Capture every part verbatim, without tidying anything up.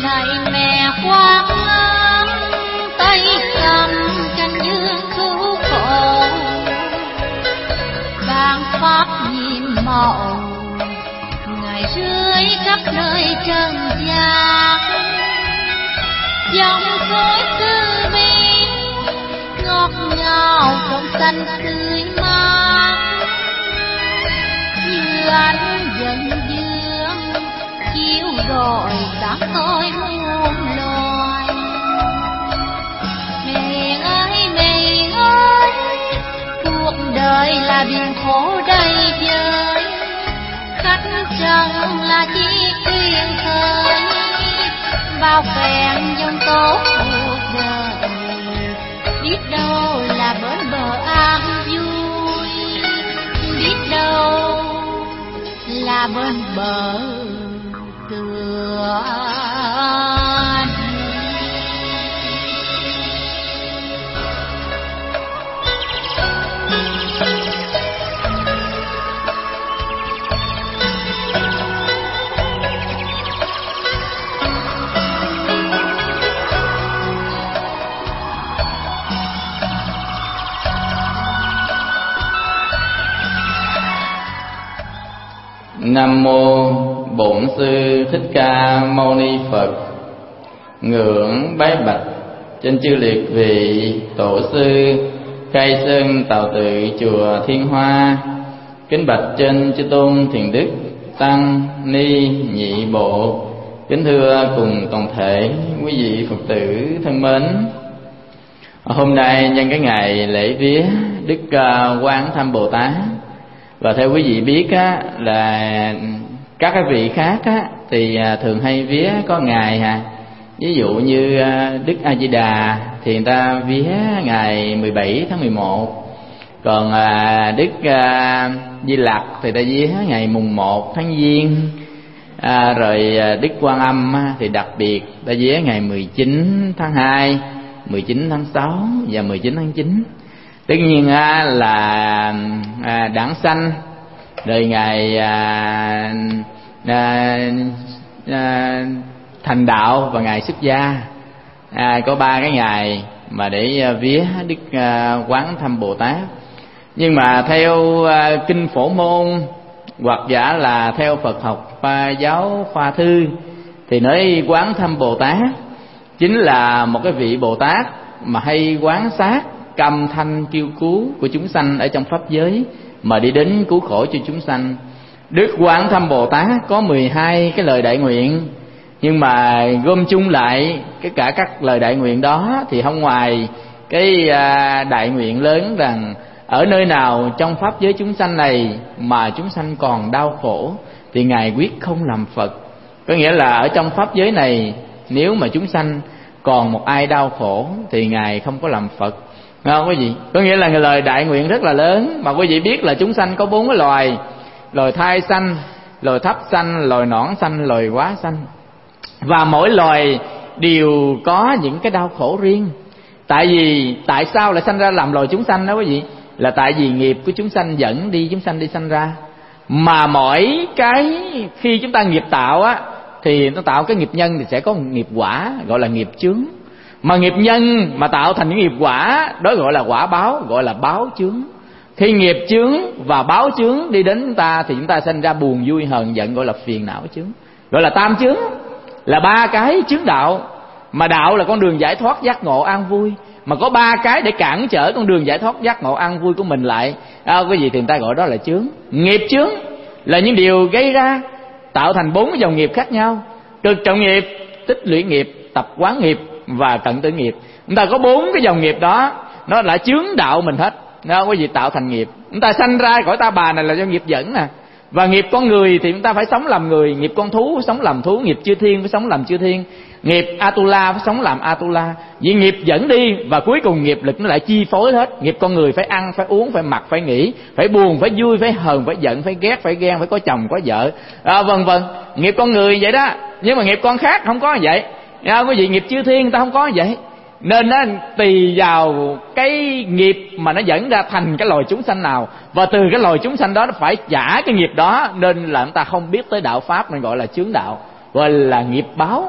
này mẹ khoác lắm tay cầm canh dương cứu khổ, ban pháp nhiệm màu ngày rơi khắp nơi trần gian. Dòng suối từ bi ngọt ngào trong xanh tươi mát, như ánh dần dương chiếu rọi sáng tôi muôn loài. Mẹ ơi mẹ ơi, cuộc đời là biển khổ đầy vơi, khách trần là chỉ tuyên khơi, bao phen dòng tố cuộc đời, biết đâu là bến bờ an vui, biết đâu là bên bờ cửa. Nam mô Bổn Sư Thích Ca Mâu Ni Phật. Ngưỡng bái bạch trên chư liệt vị tổ sư khai sơn tạo tự chùa Thiên Hoa. Kính bạch trên chư tôn thiền đức tăng ni nhị bộ. Kính thưa cùng toàn thể quý vị Phật tử thân mến. Hôm nay nhân cái ngày lễ vía Đức Quán Thâm Bồ Tát, và theo quý vị biết á, là các cái vị khác á, thì thường hay vía có ngày ha. Ví dụ như Đức A Di Đà thì người ta vía ngày mười bảy tháng mười một, còn Đức Di Lặc thì ta vía ngày mùng một tháng Giêng, à, rồi Đức Quan Âm thì đặc biệt ta vía ngày mười chín tháng hai, mười chín tháng sáu và mười chín tháng chín. Tất nhiên là Đản Sanh, rồi ngày à, à, à, thành đạo và ngày xuất gia, à, có ba cái ngày mà để vía Đức Quán Thâm Bồ Tát. Nhưng mà theo à, kinh Phổ Môn hoặc giả là theo Phật học pha giáo Pha Thư thì nói Quán Thâm Bồ Tát chính là một cái vị Bồ Tát mà hay quán sát cầm thanh kêu cứu của chúng sanh ở trong pháp giới mà đi đến cứu khổ cho chúng sanh. Đức Quán Thâm Bồ Tát có mười hai cái lời đại nguyện, nhưng mà gom chung lại cái cả các lời đại nguyện đó thì không ngoài cái đại nguyện lớn rằng ở nơi nào trong pháp giới chúng sanh này mà chúng sanh còn đau khổ thì Ngài quyết không làm Phật. Có nghĩa là ở trong pháp giới này nếu mà chúng sanh còn một ai đau khổ thì Ngài không có làm Phật. Không quý vị, có nghĩa là lời đại nguyện rất là lớn. Mà quý vị biết là chúng sanh có bốn cái loài: loài thai sanh, loài thấp sanh, loài nõn sanh, loài quá sanh. Và mỗi loài đều có những cái đau khổ riêng. Tại vì tại sao lại sanh ra làm loài chúng sanh đó quý vị? Là tại vì nghiệp của chúng sanh dẫn đi chúng sanh đi sanh ra. Mà mỗi cái khi chúng ta nghiệp tạo á, thì nó tạo cái nghiệp nhân thì sẽ có nghiệp quả, gọi là nghiệp chướng. Mà nghiệp nhân mà tạo thành những nghiệp quả đó gọi là quả báo, gọi là báo chướng. Khi nghiệp chướng và báo chướng đi đến chúng ta thì chúng ta sinh ra buồn vui hờn giận, gọi là phiền não chướng, gọi là tam chướng. Là ba cái chướng đạo. Mà đạo là con đường giải thoát giác ngộ an vui, mà có ba cái để cản trở con đường giải thoát giác ngộ an vui của mình lại, à, cái gì thì người ta gọi đó là chướng. Nghiệp chướng là những điều gây ra tạo thành bốn cái dòng nghiệp khác nhau: cực trọng nghiệp, tích lũy nghiệp, tập quán nghiệp và cận tử nghiệp. Chúng ta có bốn cái dòng nghiệp đó, nó là chướng đạo mình hết. Nó có gì tạo thành nghiệp. Chúng ta sanh ra cõi ta bà này là do nghiệp dẫn nè. Và nghiệp con người thì chúng ta phải sống làm người, nghiệp con thú phải sống làm thú, nghiệp chư thiên phải sống làm chư thiên, nghiệp Atula phải sống làm Atula. Vì nghiệp dẫn đi và cuối cùng nghiệp lực nó lại chi phối hết. Nghiệp con người phải ăn, phải uống, phải mặc, phải nghĩ, phải buồn, phải vui, phải hờn, phải giận, phải ghét, phải ghen, phải có chồng, có vợ, à, vân vân. Nghiệp con người vậy đó. Nhưng mà nghiệp con khác không có vậy. À, quý vị, nghiệp chư thiên người ta không có vậy. Nên nó tùy vào cái nghiệp mà nó dẫn ra thành cái loài chúng sanh nào, và từ cái loài chúng sanh đó nó phải trả cái nghiệp đó. Nên là chúng ta không biết tới đạo pháp, mình gọi là chướng đạo, gọi là nghiệp báo.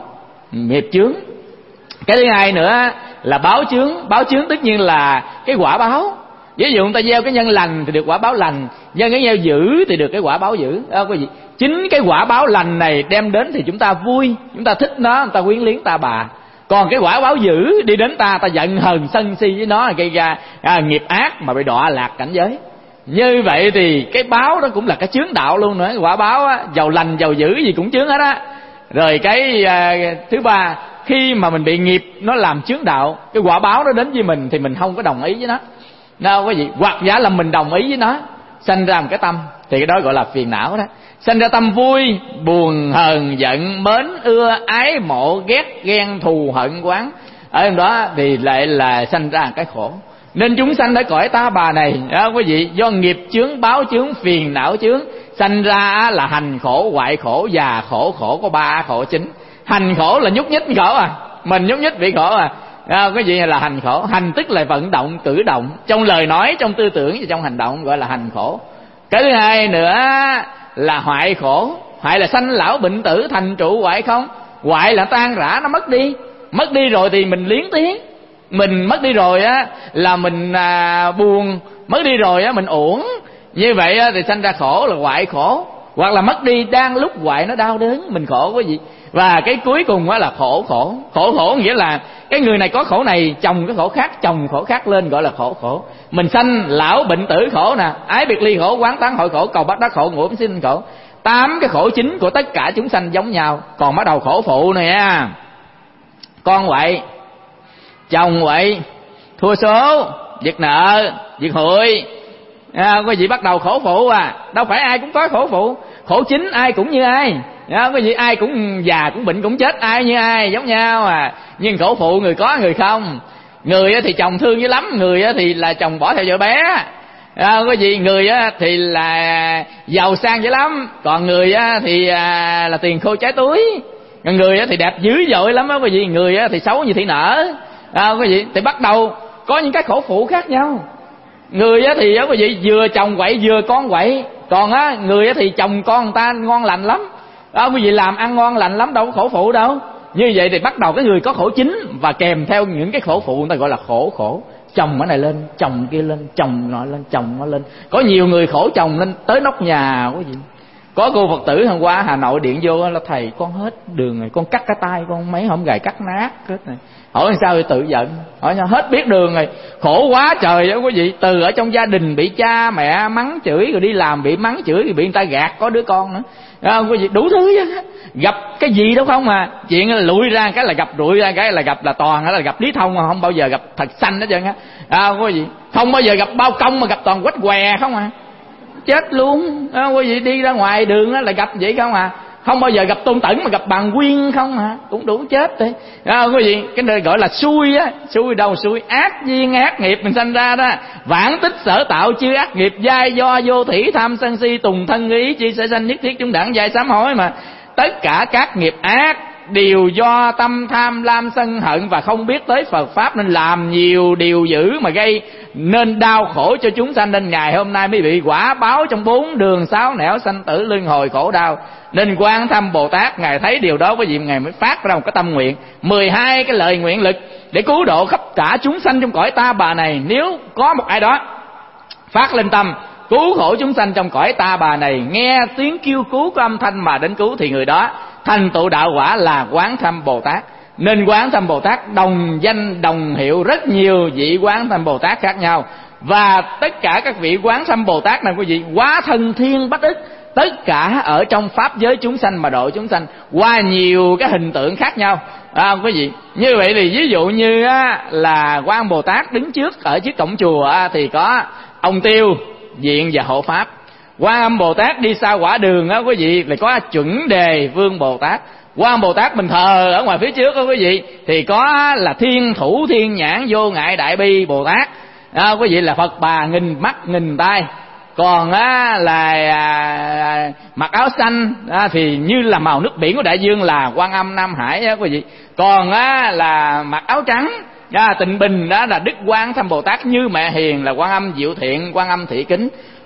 nghiệp chướng. Cái thứ hai nữa là báo chướng. Báo chướng tất nhiên là cái quả báo. Ví dụ người ta gieo cái nhân lành thì được quả báo lành, gieo cái gieo dữ thì được cái quả báo dữ. Đó, quý vị. Chính cái quả báo lành này đem đến thì chúng ta vui, chúng ta thích nó, người ta quyến liếng ta bà. Còn cái quả báo dữ đi đến ta, ta giận hờn sân si với nó, gây ra à, nghiệp ác mà bị đọa lạc cảnh giới. Như vậy thì cái báo đó cũng là cái chướng đạo luôn nữa. Quả báo á, giàu lành giàu dữ gì cũng chướng hết á. Rồi cái à, thứ ba, khi mà mình bị nghiệp nó làm chướng đạo, cái quả báo nó đến với mình thì mình không có đồng ý với nó. Đâu có gì, hoặc giả là mình đồng ý với nó, sanh ra một cái tâm, thì cái đó gọi là phiền não đó. Sanh ra tâm vui, buồn, hờn, giận, mến, ưa, ái, mộ, ghét, ghen, thù, hận, oán. Ở trong đó thì lại là sanh ra cái khổ. Nên chúng sanh ở cõi ta bà này đó quý vị, do nghiệp chướng, báo chướng, phiền não chướng, sanh ra là hành khổ, hoại khổ, già khổ. Khổ có ba khổ chính. Hành khổ là nhúc nhích khổ à, mình nhúc nhích bị khổ à. À, cái gì là hành khổ? Hành tức là vận động, cử động, trong lời nói, trong tư tưởng và trong hành động, gọi là hành khổ. Cái thứ hai nữa là hoại khổ. Hoại là sanh lão bệnh tử, thành trụ hoại không. Hoại là tan rã, nó mất đi. Mất đi rồi thì mình liếng tiếng. Mình mất đi rồi á là mình à, buồn. Mất đi rồi á mình uổng. Như vậy á, thì sanh ra khổ là hoại khổ. Hoặc là mất đi đang lúc hoại nó đau đớn, mình khổ quá gì. Và cái cuối cùng á là khổ khổ. Khổ khổ nghĩa là cái người này có khổ này, chồng cái khổ khác, chồng khổ khác lên, gọi là khổ khổ. Mình sanh lão bệnh tử khổ nè, ái biệt ly khổ, quán tán hội khổ, cầu bắt đắc khổ, ngũ sinh khổ. Tám cái khổ chính của tất cả chúng sanh giống nhau. Còn bắt đầu khổ phụ nè, con quậy, chồng quậy, thua số, giật nợ, giật hụi. À, quý vị bắt đầu khổ phụ à. Đâu phải ai cũng có khổ phụ. Khổ chính ai cũng như ai. À, quý vị ai cũng già, cũng bệnh, cũng chết, ai như ai, giống nhau à. Nhưng khổ phụ người có người không. Người thì chồng thương dữ lắm, người thì là chồng bỏ theo vợ bé. À, quý vị, người thì là giàu sang dữ lắm, còn người thì là tiền khô trái túi. Còn người thì đẹp dữ dội lắm á quý vị, người thì xấu như thị nở. À, quý vị, thì bắt đầu có những cái khổ phụ khác nhau. Người thì á quý vị, vừa chồng quậy vừa con quậy. Còn á người thì chồng con người ta ngon lành lắm. Đó, quý vị làm ăn ngon lành lắm, đâu có khổ phụ đâu. Như vậy thì bắt đầu cái người có khổ chính và kèm theo những cái khổ phụ, người ta gọi là khổ khổ. Chồng cái này lên, chồng kia lên, chồng nọ lên, chồng nó lên. Có nhiều người khổ chồng lên tới nóc nhà quý vị. Có cô Phật tử hôm qua Hà Nội điện vô là thầy con hết đường rồi, con cắt cái tay con mấy hôm gài cắt nát hết này. Hỏi sao thì tự giận, hỏi sao hết biết đường rồi, khổ quá trời đó quý vị. Từ ở trong gia đình bị cha mẹ mắng chửi, rồi đi làm bị mắng chửi, rồi bị người ta gạt, có đứa con nữa. À, quý vị, đủ thứ chứ. Gặp cái gì đâu không mà chuyện là lụi ra cái là gặp, rụi ra cái là gặp, là toàn là gặp lý thông, mà không bao giờ gặp thật xanh hết trơn á. À, quý vị, không bao giờ gặp bao công mà gặp toàn quách què không à. Chết luôn. À, quý vị, đi ra ngoài đường đó là gặp vậy không à. Không bao giờ gặp Tôn Tẩn mà gặp Bàn Quyên không hả, cũng đủ chết đấy. À, quý vị, cái nơi gọi là xui á, xui đâu xui, ác duyên ác nghiệp mình sanh ra đó. Vãng tích sở tạo chư ác nghiệp, giai do vô thủy tham sân si tùng thân ý, chi sẽ sanh nhất thiết chúng đẳng giai sám hối mà. Tất cả các nghiệp ác đều do tâm tham lam sân hận và không biết tới Phật pháp, nên làm nhiều điều dữ mà gây nên đau khổ cho chúng sanh. Nên ngày hôm nay mới bị quả báo trong bốn đường sáu nẻo sanh tử luân hồi khổ đau. Nên Quan Thâm Bồ Tát ngài thấy điều đó, bởi vì ngài mới phát ra một cái tâm nguyện, mười hai cái lời nguyện lực để cứu độ khắp cả chúng sanh trong cõi ta bà này. Nếu có một ai đó phát lên tâm cứu khổ chúng sanh trong cõi ta bà này, nghe tiếng kêu cứu của âm thanh mà đến cứu, thì người đó thành tựu đạo quả là Quán Thâm Bồ Tát. Nên Quán Thâm Bồ Tát đồng danh đồng hiệu rất nhiều vị Quán Thâm Bồ Tát khác nhau. Và tất cả các vị Quán Thâm Bồ Tát này quý vị, hóa thân thiên bách ức, tất cả ở trong pháp giới chúng sanh mà độ chúng sanh qua nhiều cái hình tượng khác nhau. À, quý vị, như vậy thì ví dụ như á, là Quan Bồ Tát đứng trước ở trước cổng chùa á, thì có ông Tiêu diện và hộ pháp. Quan Âm Bồ Tát đi xa quả đường á quý vị, thì có Chuẩn Đề Vương Bồ Tát. Quan Bồ Tát mình thờ ở ngoài phía trước đó quý vị, thì có là Thiên Thủ Thiên Nhãn Vô Ngại Đại Bi Bồ Tát. À, quý vị, là Phật bà nghìn mắt nghìn tay. Còn á, là à, mặc áo xanh á, thì như là màu nước biển của đại dương là Quan Âm Nam Hải á quý vị. Còn á, là mặc áo trắng à, tịnh bình đó là Đức Quan Thâm Bồ Tát, như mẹ hiền là Quan Âm Diệu Thiện, Quan Âm Thị Kính.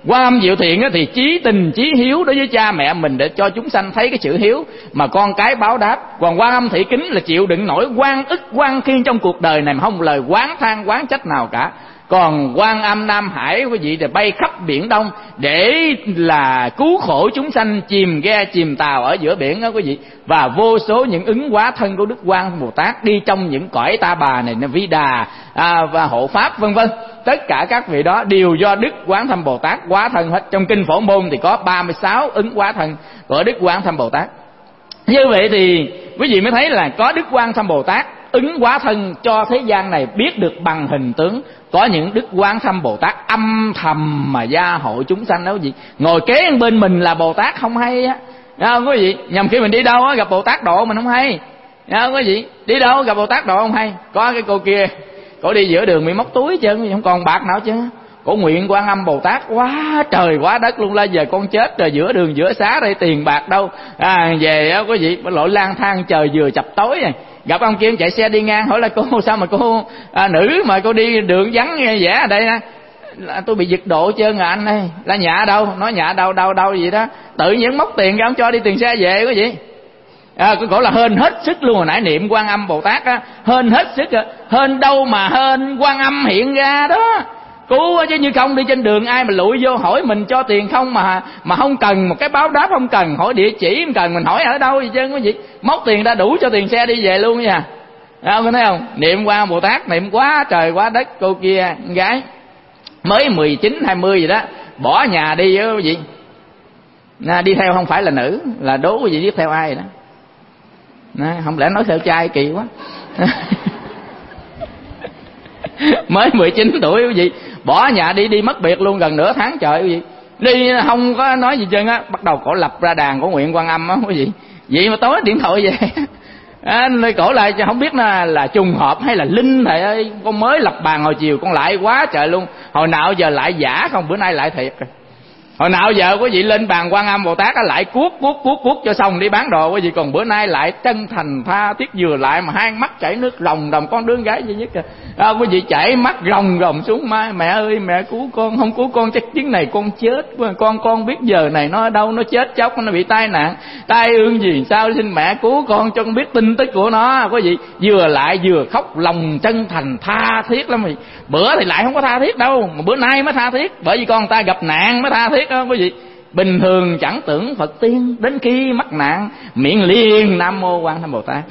Quan Âm Diệu Thiện thì chí tình chí hiếu đối với cha mẹ mình để cho chúng sanh thấy cái chữ hiếu mà con cái báo đáp. Còn Quan Âm Thị Kính là chịu đựng nổi oan ức oan khiên trong cuộc đời này mà không lời oán than oán trách nào cả. Còn Quan Âm Nam Hải quý vị thì bay khắp biển Đông để là cứu khổ chúng sanh chìm ghe chìm tàu ở giữa biển đó quý vị. Và vô số những ứng hóa thân của Đức Quan Âm Bồ Tát đi trong những cõi ta bà này, Vi Đà à, và Hộ Pháp vân vân. Tất cả các vị đó đều do Đức Quán Thâm Bồ Tát hóa thân hết. Trong kinh Phổ Môn thì có ba mươi sáu ứng hóa thân của Đức Quán Thâm Bồ Tát. Như vậy thì quý vị mới thấy là có Đức Quán Thâm Bồ Tát ứng hóa thân cho thế gian này biết được bằng hình tướng. Có những Đức Quán Thâm Bồ Tát âm thầm mà gia hộ chúng sanh đó quý vị. Ngồi kế bên mình là Bồ Tát không hay á, không quý vị. Nhằm khi mình đi đâu á gặp Bồ Tát độ mình không hay, không quý vị. Đi đâu gặp Bồ Tát độ không hay. Có cái cô kia, cổ đi giữa đường bị móc túi chứ không còn bạc nào chứ. Cổ nguyện Quan Âm Bồ Tát quá trời quá đất luôn, là giờ con chết rồi giữa đường giữa xá đây tiền bạc đâu à, về á quý vị lội lang thang trời vừa chập tối này. Gặp ông kia chạy xe đi ngang hỏi là cô sao mà cô à, nữ mà cô đi đường vắng vẻ ở đây nè. Là tôi bị giật độ trơn à anh ơi. Là nhà đâu? Nói nhà đâu đâu đâu gì đó. Tự nhiên móc tiền ra ông cho đi tiền xe về quý vị. À, cái cổ là hên hết sức luôn. Hồi nãy niệm Quan Âm Bồ Tát á, hên hết sức à. Hên đâu mà hên Quan Âm hiện ra đó. Cứu chứ như không đi trên đường ai mà lụi vô hỏi mình cho tiền không mà mà không cần một cái báo đáp, không cần hỏi địa chỉ, không cần mình hỏi ở đâu gì chứ quý vị. Móc tiền ra đủ cho tiền xe đi về luôn nha. À, có thấy không? Niệm Quan Bồ Tát niệm quá trời quá đất. Cô kia con gái mới mười chín hai mươi gì đó, bỏ nhà đi á quý vị. À, đi theo không phải là nữ, là đố quý vị biết theo ai đó. À, không lẽ nói theo trai kỳ quá. Mới mười chín tuổi quý vị, bỏ nhà đi đi mất biệt luôn gần nửa tháng trời quý vị. Đi không có nói gì trơn á, bắt đầu cổ lập ra đàn của nguyện Quan Âm á quý vị. Vậy mà tối điện thoại về. À, nơi cổ lại không biết là, là trùng hợp hay là linh thầy ơi. Con mới lập bàn hồi chiều con lại quá trời luôn. Hồi nào giờ lại giả không, bữa nay lại thiệt rồi. Hồi nào giờ quý vị lên bàn Quan Âm Bồ Tát lại cuốc cuốc cuốc cuốc cho xong đi bán đồ quý vị. Còn bữa nay lại chân thành tha thiết vừa lại mà hai mắt chảy nước ròng ròng. Con đứa gái duy nhất à, à, quý vị chảy mắt ròng ròng xuống mai. Mẹ ơi mẹ cứu con, không cứu con chắc chuyến này con chết. Con con biết giờ này nó ở đâu, nó chết chóc, nó bị tai nạn tai ương gì sao, xin mẹ cứu con cho con biết tin tức của nó. Quý vị vừa lại vừa khóc lòng chân thành tha thiết lắm. Quý vị bữa thì lại không có tha thiết đâu, mà bữa nay mới tha thiết, bởi vì con ta gặp nạn mới tha thiết đó quý vị. Bình thường chẳng tưởng Phật tiên, đến khi mắc nạn miệng liền Nam Mô Quan Thâm Bồ Tát.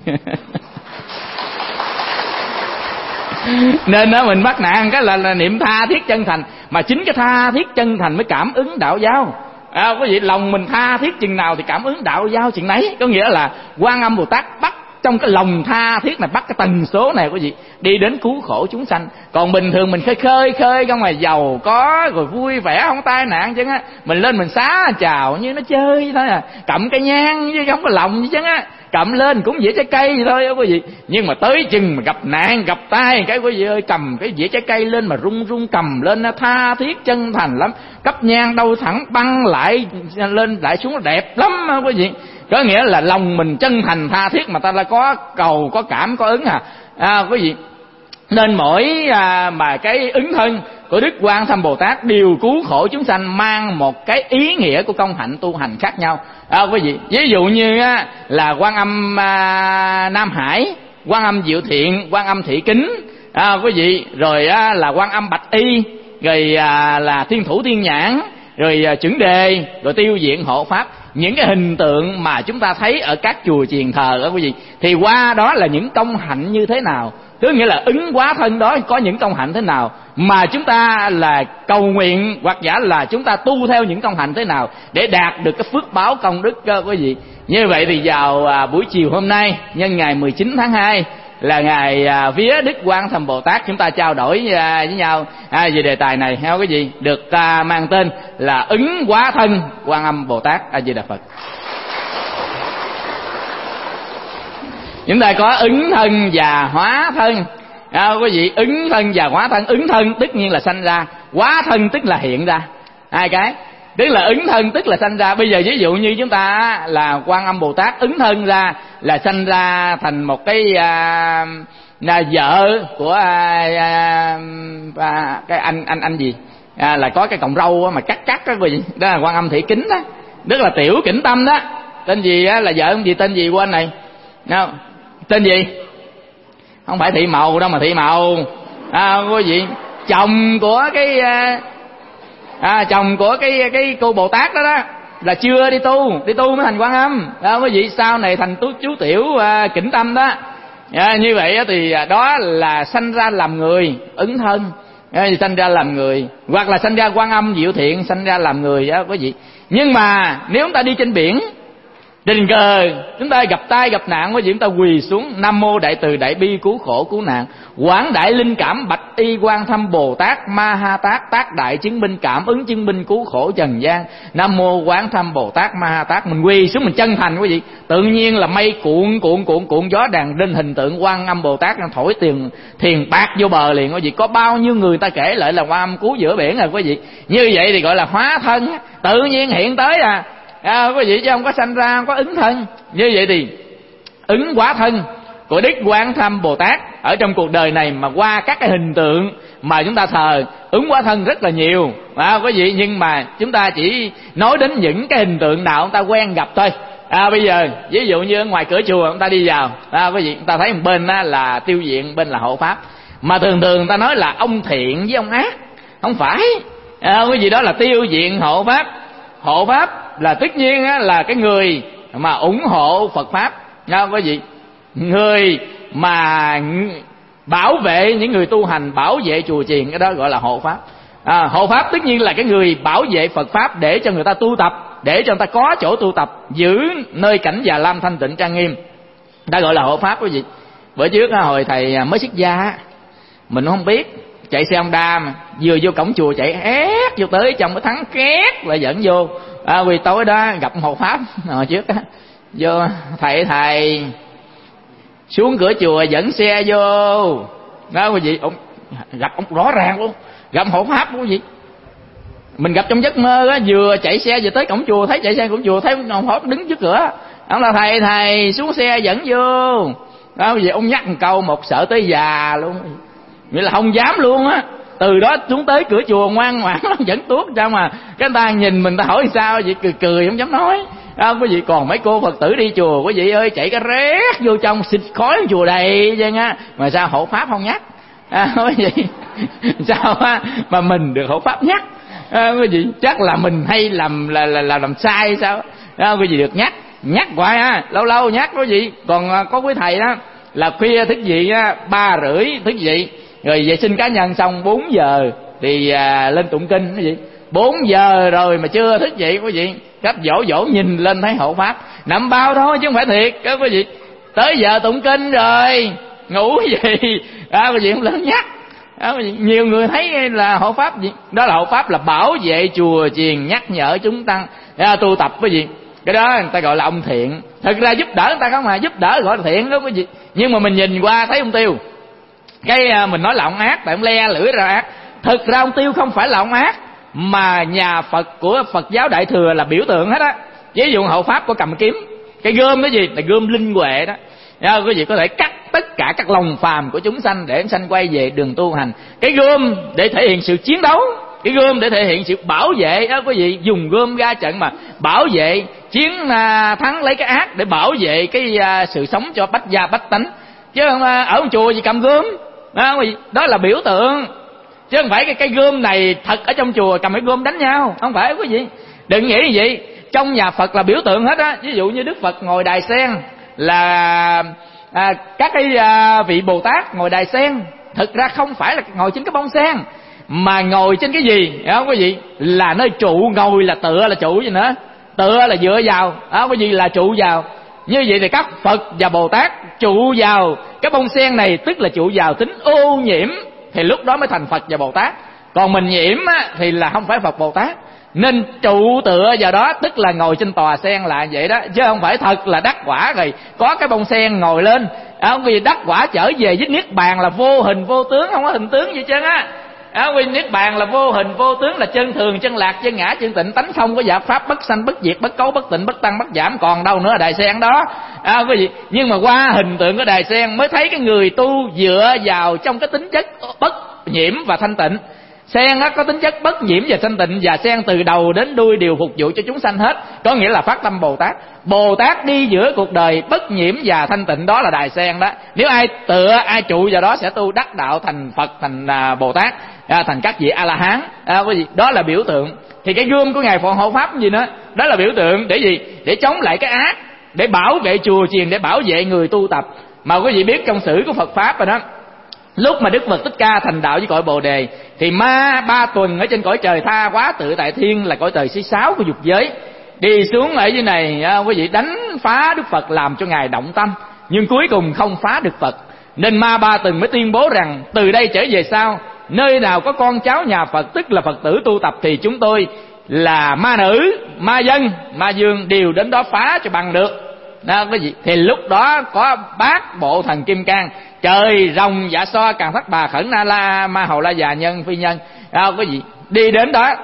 Nên đó mình mắc nạn cái là, là niệm tha thiết chân thành. Mà chính cái tha thiết chân thành mới cảm ứng đạo giáo. À, quý vị lòng mình tha thiết chừng nào thì cảm ứng đạo giáo chừng nấy. Có nghĩa là Quan Âm Bồ Tát bắt trong cái lòng tha thiết này, bắt cái tần số này quý vị đi đến cứu khổ chúng sanh. Còn bình thường mình khơi khơi khơi ra ngoài giàu có rồi vui vẻ không tai nạn chứ á, mình lên mình xá chào như nó chơi thôi à, cầm cái nhang chứ không có lòng gì chứ á, cầm lên cũng dĩa trái cây vậy thôi quý vị. Nhưng mà tới chừng mà gặp nạn gặp tai cái quý vị ơi, cầm cái dĩa trái cây lên mà rung rung cầm lên tha thiết chân thành lắm. Cấp nhang đâu thẳng băng lại lên lại xuống đẹp lắm quý vị. Có nghĩa là lòng mình chân thành tha thiết mà ta là có cầu có cảm có ứng à, à quý vị. Nên mỗi à, mà cái ứng thân của Đức Quan Thâm Bồ Tát đều cứu khổ chúng sanh, mang một cái ý nghĩa của công hạnh tu hành khác nhau. À, quý vị ví dụ như á, là Quan Âm à, Nam Hải, Quan Âm Diệu Thiện, Quan Âm Thị Kính, à, quý vị rồi á, là Quan Âm Bạch Y, rồi à, là Thiên Thủ Thiên Nhãn, rồi à, Chuẩn Đề, rồi Tiêu Diện Hộ Pháp. Những cái hình tượng mà chúng ta thấy ở các chùa chiền thờ đó quý vị, thì qua đó là những công hạnh như thế nào, tức nghĩa là ứng hóa thân đó có những công hạnh thế nào mà chúng ta là cầu nguyện, hoặc giả là chúng ta tu theo những công hạnh thế nào để đạt được cái phước báo công đức đó quý vị. Như vậy thì vào à, buổi chiều hôm nay nhân ngày mười chín tháng hai là ngày à, vía Đức Quan Thâm Bồ Tát, chúng ta trao đổi à, với nhau à, về đề tài này theo cái gì được à, mang tên là ứng hóa thân Quan Âm Bồ Tát. A Di Đà Phật. Chúng ta có ứng thân và hóa thân. À, quý vị, ứng thân và hóa thân. Ứng thân tất nhiên là sanh ra, hóa thân tức là hiện ra. Hai cái, tức là ứng thân tức là sanh ra. Bây giờ ví dụ như chúng ta là Quan Âm Bồ Tát ứng thân ra là sanh ra thành một cái à, là vợ của à, à, à, cái anh anh anh gì à, là có cái cọng râu mà cắt cắt đó, gì đó là Quan Âm Thị Kính đó, tức là Tiểu Kính Tâm đó. Tên gì á, là vợ ông gì tên gì quên này, nào tên gì, không phải Thị Màu đâu mà Thị Màu, à, quý vị chồng của cái à, chồng của cái cái cô Bồ Tát đó đó là chưa đi tu, đi tu mới thành Quan Âm đó, quý vị sau này thành tú chú Tiểu à, Kính Tâm đó. À, như vậy thì đó là sanh ra làm người ứng thân, à, sanh ra làm người, hoặc là sanh ra Quan Âm Diệu Thiện sanh ra làm người đó quý vị. Nhưng mà nếu chúng ta đi trên biển tình cờ chúng ta gặp tai gặp nạn, quý vị chúng ta quỳ xuống Nam Mô Đại Từ Đại Bi Cứu Khổ Cứu Nạn, quảng đại linh cảm bạch y Quan Thâm Bồ Tát Ma Ha Tát, tác đại chứng minh cảm ứng chứng minh cứu khổ trần gian. Nam Mô Quán Thâm Bồ Tát Ma Ha Tát, mình quỳ xuống mình chân thành quý vị, tự nhiên là mây cuộn cuộn cuộn cuộn gió đàn lên hình tượng Quan Âm Bồ Tát thổi tiền thiền bạc vô bờ liền quý vị. Có bao nhiêu người ta kể lại là Quan Âm cứu giữa biển rồi quý vị. Như vậy thì gọi là hóa thân, tự nhiên hiện tới à. À, quý vị chứ không có sanh ra, không có ứng thân. Như vậy thì ứng hóa thân của Đức Quán Thâm Bồ Tát ở trong cuộc đời này mà qua các cái hình tượng mà chúng ta thờ, ứng hóa thân rất là nhiều, à, quý vị. Nhưng mà chúng ta chỉ nói đến những cái hình tượng nào chúng ta quen gặp thôi. À, bây giờ ví dụ như ở ngoài cửa chùa chúng ta đi vào, à, quý vị chúng ta thấy một bên á, là tiêu diện, bên là hộ pháp, mà thường thường người ta nói là ông thiện với ông ác, không phải, à, quý vị, đó là tiêu diện hộ pháp. Hộ pháp là tất nhiên á, là cái người mà ủng hộ Phật pháp, nha quý vị, người mà bảo vệ những người tu hành, bảo vệ chùa chiền, cái đó gọi là hộ pháp. À, hộ pháp tất nhiên là cái người bảo vệ Phật pháp để cho người ta tu tập, để cho người ta có chỗ tu tập, giữ nơi cảnh Già Lam thanh tịnh trang nghiêm, đã gọi là hộ pháp quý vị. Bữa trước hồi thầy mới xuất gia, mình không biết, chạy xe Honda mà vừa vô cổng chùa chạy hét vô tới trong cái thắng két lại dẫn vô. À, vì tối đó gặp hộ pháp hồi trước á, vô thầy thầy xuống cửa chùa dẫn xe vô đó quý vị. Ông gặp ông rõ ràng luôn, gặp hộ pháp quý vị. Mình gặp trong giấc mơ á, vừa chạy xe vừa tới cổng chùa, thấy chạy xe cổng chùa thấy hộ pháp đứng trước cửa, ông là thầy thầy xuống xe dẫn vô đó quý vị. Ông nhắc một câu một sợ tới già luôn, nghĩa là không dám luôn á. Từ đó xuống tới cửa chùa ngoan ngoãn lắm, dẫn tuốt ra mà cái người ta nhìn mình, ta hỏi sao vậy, cười cười không dám nói. À, quý vị, còn mấy cô Phật tử đi chùa quý vị ơi, chạy cái rét vô trong xịt khói chùa đầy chứ nha, mà sao hộ pháp không nhắc? À, quý vị, sao á mà mình được hộ pháp nhắc? À, quý vị, chắc là mình hay làm là là, là làm sai sao? À, quý vị được nhắc, nhắc hoài á, lâu lâu nhắc quý vị. Còn có quý thầy đó là khuya thức dậy á, ba rưỡi thức dậy, rồi vệ sinh cá nhân xong bốn giờ thì à, lên tụng kinh cái gì. Bốn giờ rồi mà chưa thức dậy quý vị, cách dỗ dỗ nhìn lên thấy hộ pháp nằm bao thôi chứ không phải thiệt đó quý vị. Tới giờ tụng kinh rồi ngủ gì đó quý vị, không lớn nhắc đó, nhiều người thấy là hộ pháp gì đó, là hộ pháp là bảo vệ chùa chiền, nhắc nhở chúng tăng à, tu tập quý vị. Cái đó người ta gọi là ông thiện. Thực ra giúp đỡ người ta không mà, giúp đỡ gọi là thiện đó quý vị. Nhưng mà mình nhìn qua thấy ông Tiêu, cái mình nói là ông ác, tại ông le lưỡi ra ác. Thực ra ông Tiêu không phải là ông ác, mà nhà Phật của Phật giáo Đại Thừa là biểu tượng hết á. Ví dụ hộ pháp có cầm kiếm, cái gươm cái gì là gươm linh huệ đó. À, quý vị có thể cắt tất cả các lòng phàm của chúng sanh để chúng sanh quay về đường tu hành. Cái gươm để thể hiện sự chiến đấu, cái gươm để thể hiện sự bảo vệ đó quý vị. Dùng gươm ra trận mà bảo vệ, chiến à, thắng lấy cái ác để bảo vệ cái à, sự sống cho bách gia bách tánh. Chứ không à, ở chùa gì cầm gươm đó, quý vị, đó là biểu tượng. Chứ không phải cái cái gươm này thật ở trong chùa cầm cái gươm đánh nhau, không phải quý vị. Đừng nghĩ như vậy. Trong nhà Phật là biểu tượng hết á. Ví dụ như Đức Phật ngồi đài sen là à, các cái à, vị Bồ Tát ngồi đài sen, thực ra không phải là ngồi trên cái bông sen, mà ngồi trên cái gì đó quý vị, là nơi trụ. Ngồi là tựa là trụ gì nữa, tựa là dựa vào đó quý vị, là trụ vào. Như vậy thì các Phật và Bồ Tát trụ vào cái bông sen này, tức là trụ vào tính ô nhiễm, thì lúc đó mới thành Phật và Bồ Tát. Còn mình nhiễm á, thì là không phải Phật Bồ Tát. Nên trụ tựa vào đó tức là ngồi trên tòa sen là vậy đó, chứ không phải thật là đắc quả rồi có cái bông sen ngồi lên. À, vì đắc quả trở về với niết bàn là vô hình vô tướng, không có hình tướng gì trơn á. À, vì niết bàn là vô hình vô tướng, là chân thường chân lạc chân ngã chân tịnh, tánh không có giặc pháp, bất sanh bất diệt, bất cấu bất tịnh, bất tăng bất giảm, còn đâu nữa đài sen đó. À, quý vị, nhưng mà qua hình tượng của đài sen mới thấy cái người tu dựa vào trong cái tính chất bất nhiễm và thanh tịnh. Sen á có tính chất bất nhiễm và thanh tịnh, và sen từ đầu đến đuôi đều phục vụ cho chúng sanh hết, có nghĩa là phát tâm Bồ Tát. Bồ Tát đi giữa cuộc đời bất nhiễm và thanh tịnh, đó là đài sen đó. Nếu ai tựa, ai trụ vào đó sẽ tu đắc đạo thành Phật, thành à, Bồ Tát, à, thành các vị A La Hán. À, cái gì? Đó là biểu tượng. Thì cái gươm của ngài Phổ Hộ Pháp gì nữa? Đó là biểu tượng để gì? Để chống lại cái ác, để bảo vệ chùa chiền, để bảo vệ người tu tập. Mà quý vị biết trong sử của Phật pháp rồi đó, lúc mà Đức Phật Thích Ca thành đạo với cõi Bồ Đề, thì ma ba tuần ở trên cõi trời tha quá tự tại thiên, là cõi trời thứ sáu của dục giới, đi xuống ở dưới này, quý vị đánh phá Đức Phật, làm cho ngài động tâm, nhưng cuối cùng không phá được Phật. Nên ma ba tuần mới tuyên bố rằng từ đây trở về sau, nơi nào có con cháu nhà Phật, tức là Phật tử tu tập, thì chúng tôi là ma nữ, ma dân, ma dương đều đến đó phá cho bằng được. Đó, cái gì? Thì lúc đó có bát bộ thần kim cang, trời rồng dạ xoa càng thất bà khẩn na la ma hầu la già nhân phi nhân, đó, cái gì? Đi đến đó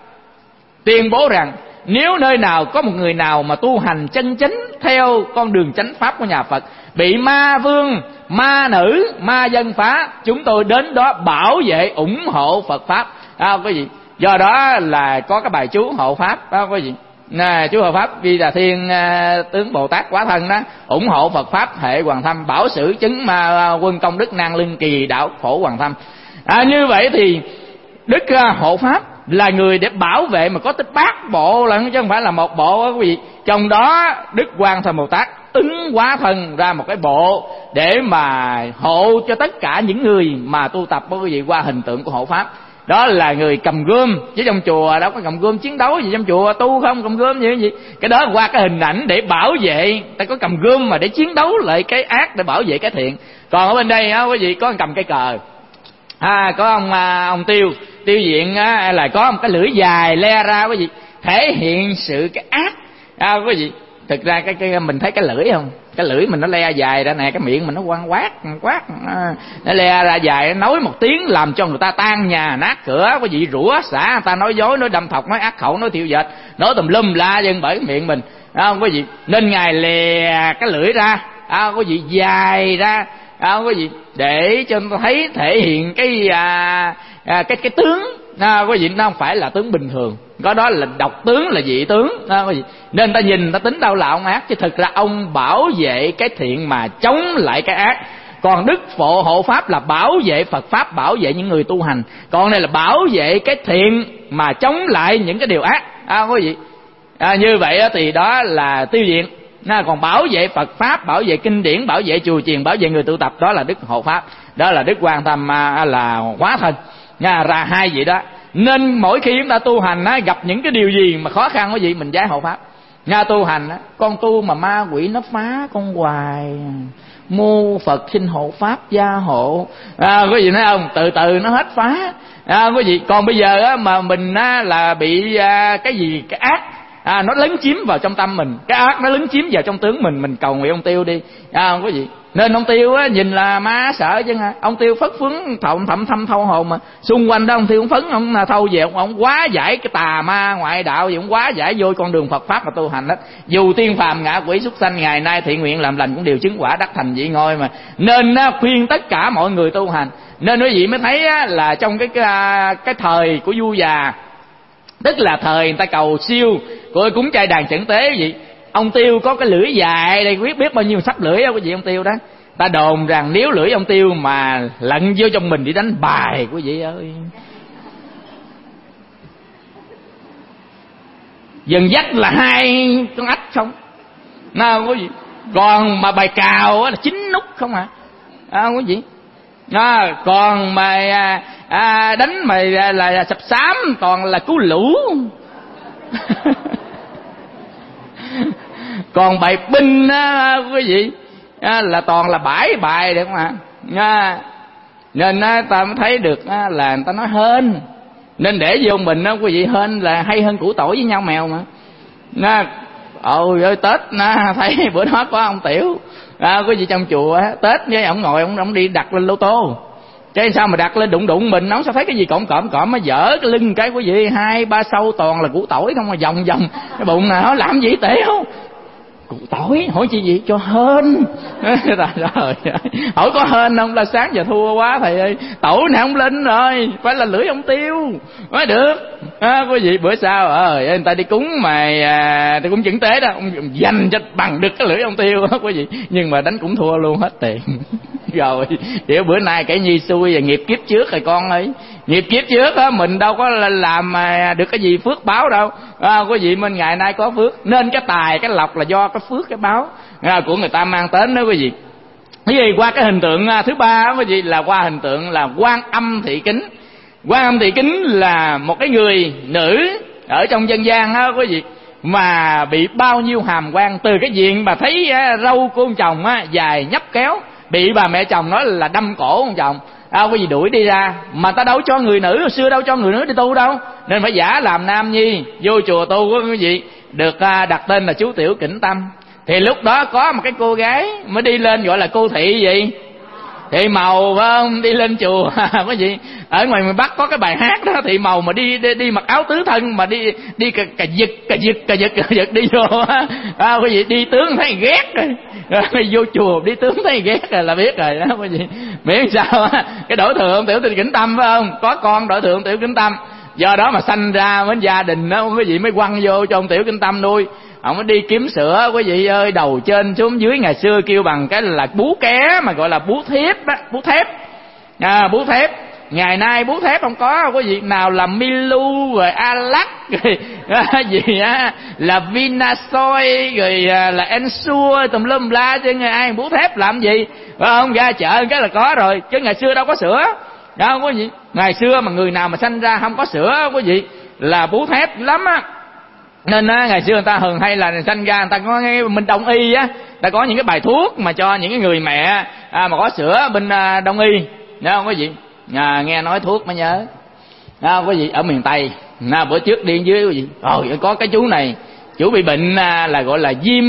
tuyên bố rằng nếu nơi nào có một người nào mà tu hành chân chánh theo con đường chánh pháp của nhà Phật, bị ma vương, ma nữ, ma dân phá, chúng tôi đến đó bảo vệ ủng hộ Phật pháp. Đó, cái gì? Do đó là có cái bài chú hộ pháp đó, cái gì? Nè, chú hộ pháp Di Đà Thiên uh, tướng Bồ Tát Quá Thân đó, ủng hộ Phật pháp hệ Hoàng Thâm, bảo sử chứng ma uh, quân công đức năng lưng kỳ đạo phổ Hoàng Thâm. À, như vậy thì Đức uh, hộ pháp là người để bảo vệ, mà có tới bát bộ là chứ không phải là một bộ đó quý vị. Trong đó Đức Quan Thân Bồ Tát ứng hóa thân ra một cái bộ để mà hộ cho tất cả những người mà tu tập đó quý vị, qua hình tượng của hộ pháp. Đó là người cầm gươm, chứ trong chùa đâu có cầm gươm chiến đấu gì, trong chùa tu không cầm gươm gì gì. Cái đó qua cái hình ảnh để bảo vệ, ta có cầm gươm mà để chiến đấu lại cái ác, để bảo vệ cái thiện. Còn ở bên đây á quý vị có cầm cây cờ, à, có ông ông tiêu tiêu diện á, là có một cái lưỡi dài le ra quý vị, thể hiện sự cái ác. À, quý vị, thực ra cái, cái mình thấy cái lưỡi không, cái lưỡi mình nó le dài ra nè, cái miệng mình nó quăng quát quát, nó le ra dài, nói một tiếng làm cho người ta tan nhà nát cửa, quý vị, rủa xả người ta, nói dối, nói đâm thọc, nói ác khẩu, nói thiệu dệt, nói tùm lum la dân bởi cái miệng mình, à, quý vị. Nên ngài lè cái lưỡi ra, à, quý vị, dài ra, à, quý vị, để cho người ta thấy thể hiện cái à, à, cái cái tướng, à, quý vị, nó không phải là tướng bình thường, có đó là độc tướng, là dị tướng, à, quý vị. Nên ta nhìn ta tính đâu là ông ác, chứ thực ra ông bảo vệ cái thiện mà chống lại cái ác. Còn Đức Phổ Hộ Pháp là bảo vệ Phật pháp, bảo vệ những người tu hành. Còn này là bảo vệ cái thiện mà chống lại những cái điều ác, à, quý vị. À, như vậy thì đó là tiêu diện. À, còn bảo vệ Phật pháp, bảo vệ kinh điển, bảo vệ chùa chiền, bảo vệ người tu tập, đó là Đức Hộ Pháp, đó là Đức Quan Tâm, à, là Hóa Thân. À, ra hai vậy đó. Nên mỗi khi chúng ta tu hành á, gặp những cái điều gì mà khó khăn quý vị, mình giái hộ pháp. Nga tu hành á, con tu mà ma quỷ nó phá con hoài, mô Phật xin hộ pháp gia hộ, à, quý vị thấy không, từ từ nó hết phá, à, quý vị. Còn bây giờ á, mà mình á, là bị à, cái gì cái ác, à, nó lấn chiếm vào trong tâm mình, cái ác nó lấn chiếm vào trong tướng mình, mình cầu nguyện ông Tiêu đi, à, quý vị. Nên ông Tiêu á, nhìn là má sợ chứ hả, ông Tiêu phất phướng thọng thậm thâm thâu hồn, mà xung quanh đó ông Tiêu ông phấn, ông thâu về, ông, ông quá giải cái tà ma ngoại đạo gì, ông quá giải vô con đường Phật pháp mà tu hành hết. Dù tiên phàm ngạ quỷ súc sanh ngày nay thiện nguyện làm lành cũng đều chứng quả đắc thành vị ngôi mà. Nên á, khuyên tất cả mọi người tu hành. Nên quý vị mới thấy á, là trong cái, cái cái thời của vua già, tức là thời người ta cầu siêu của cúng chay đàn chẩn tế gì, ông Tiêu có cái lưỡi dài đây, biết biết bao nhiêu sắp lưỡi đó quý vị. Ông Tiêu đó, ta đồn rằng nếu lưỡi ông Tiêu mà lặn vô trong mình đi đánh bài, quý vị ơi, dần dắt là hai con ách không, nào quý vị. Còn mà bài cào là chín nút không hả, à, quý vị. À, còn mà à, à, đánh mà là, là sập xám toàn là cứu lũ. Còn bài binh á quý vị, à, là toàn là bãi bài được mà, à, nên á, ta mới thấy được á, là người ta nói hên. Nên để vô mình á quý vị, hên là hay hơn củ tỏi với nhau mèo mà. À, ôi ơi Tết á, thấy bữa đó có ông Tiểu, à, quý vị, trong chùa á, Tết với ông ngồi ông, ông đi đặt lên lô tô, chứ sao mà đặt lên đụng đụng mình, nó sao thấy cái gì cộm cộm cộm, nó dở cái lưng cái quý vị, hai ba sâu toàn là củ tỏi không, mà vòng vòng cái bụng nào làm gì tệ không. Tỏi, hỏi chi gì? Cho hên. Trời ơi, hỏi có hên không là sáng giờ thua quá thầy ơi. Tỏi này không linh rồi, phải là lưỡi ông tiêu mới được. À, quý vị bữa sau ờ người ta đi cúng mà à, ta cúng chứng tế đó, ông dành cho bằng được cái lưỡi ông tiêu đó quý vị, nhưng mà đánh cũng thua luôn hết tiền. Rồi kiểu bữa nay cái nhi xui và nghiệp kiếp trước rồi con ơi, nghiệp kiếp trước á mình đâu có làm mà được cái gì phước báo đâu. À, quý vị mình ngày nay có phước nên cái tài cái lộc là do cái phước cái báo à, của người ta mang đến đó quý vị. Cái gì qua cái hình tượng thứ ba đó quý vị là qua hình tượng là Quan Âm Thị Kính. Quan Âm Thị Kính là một cái người nữ ở trong dân gian đó quý vị, mà bị bao nhiêu hàm quan, từ cái diện mà thấy râu của ông chồng á, dài nhấp kéo, bị bà mẹ chồng nói là đâm cổ ông chồng, à, quý vị đuổi đi ra, mà ta đâu cho người nữ, hồi xưa đâu cho người nữ đi tu đâu, nên phải giả làm nam nhi vô chùa tu quý vị, được đặt tên là chú Tiểu Kỉnh Tâm. Thì lúc đó có một cái cô gái mới đi lên gọi là cô Thị gì Thị Màu phải không, đi lên chùa quý vị. Ở ngoài miền Bắc có cái bài hát đó, Thị Màu mà đi đi, đi mặc áo tứ thân mà đi đi cà, cà giật cà giật cà giật cà giật đi vô á, à, quý vị đi tướng thấy ghét rồi, vô chùa đi tướng thấy ghét rồi là biết rồi đó quý vị. Miễn sao á, cái đổi thượng Tiểu Kỉnh Tâm phải không, có con đổi thượng Tiểu Kỉnh Tâm, do đó mà sanh ra với gia đình đó quý vị mới quăng vô cho ông Tiểu Kỉnh Tâm nuôi. Ông mới đi kiếm sữa quý vị ơi, đầu trên xuống dưới, ngày xưa kêu bằng cái là bú ké mà gọi là bú thép á, bú thép à, bú thép. Ngày nay bú thép không có quý vị, nào là Milu rồi Alac rồi gì á, là Vinasoy rồi là Ensure tùm lum la, chứ người ai bú thép làm gì phải không, ra chợ cái là có rồi, chứ ngày xưa đâu có sữa đâu quý vị. Ngày xưa mà người nào mà sanh ra không có sữa quý vị là bú thép lắm á. Nên á, ngày xưa người ta thường hay là sanh ra người ta có cái bên Đông y á, ta có những cái bài thuốc mà cho những cái người mẹ à, mà có sữa bên à, Đông y, nhớ không quý vị? À, nghe nói thuốc mới nhớ à, quý vị ở miền Tây à, bữa trước đi dưới quý vị, rồi có cái chú này, chú bị bệnh à, là gọi là viêm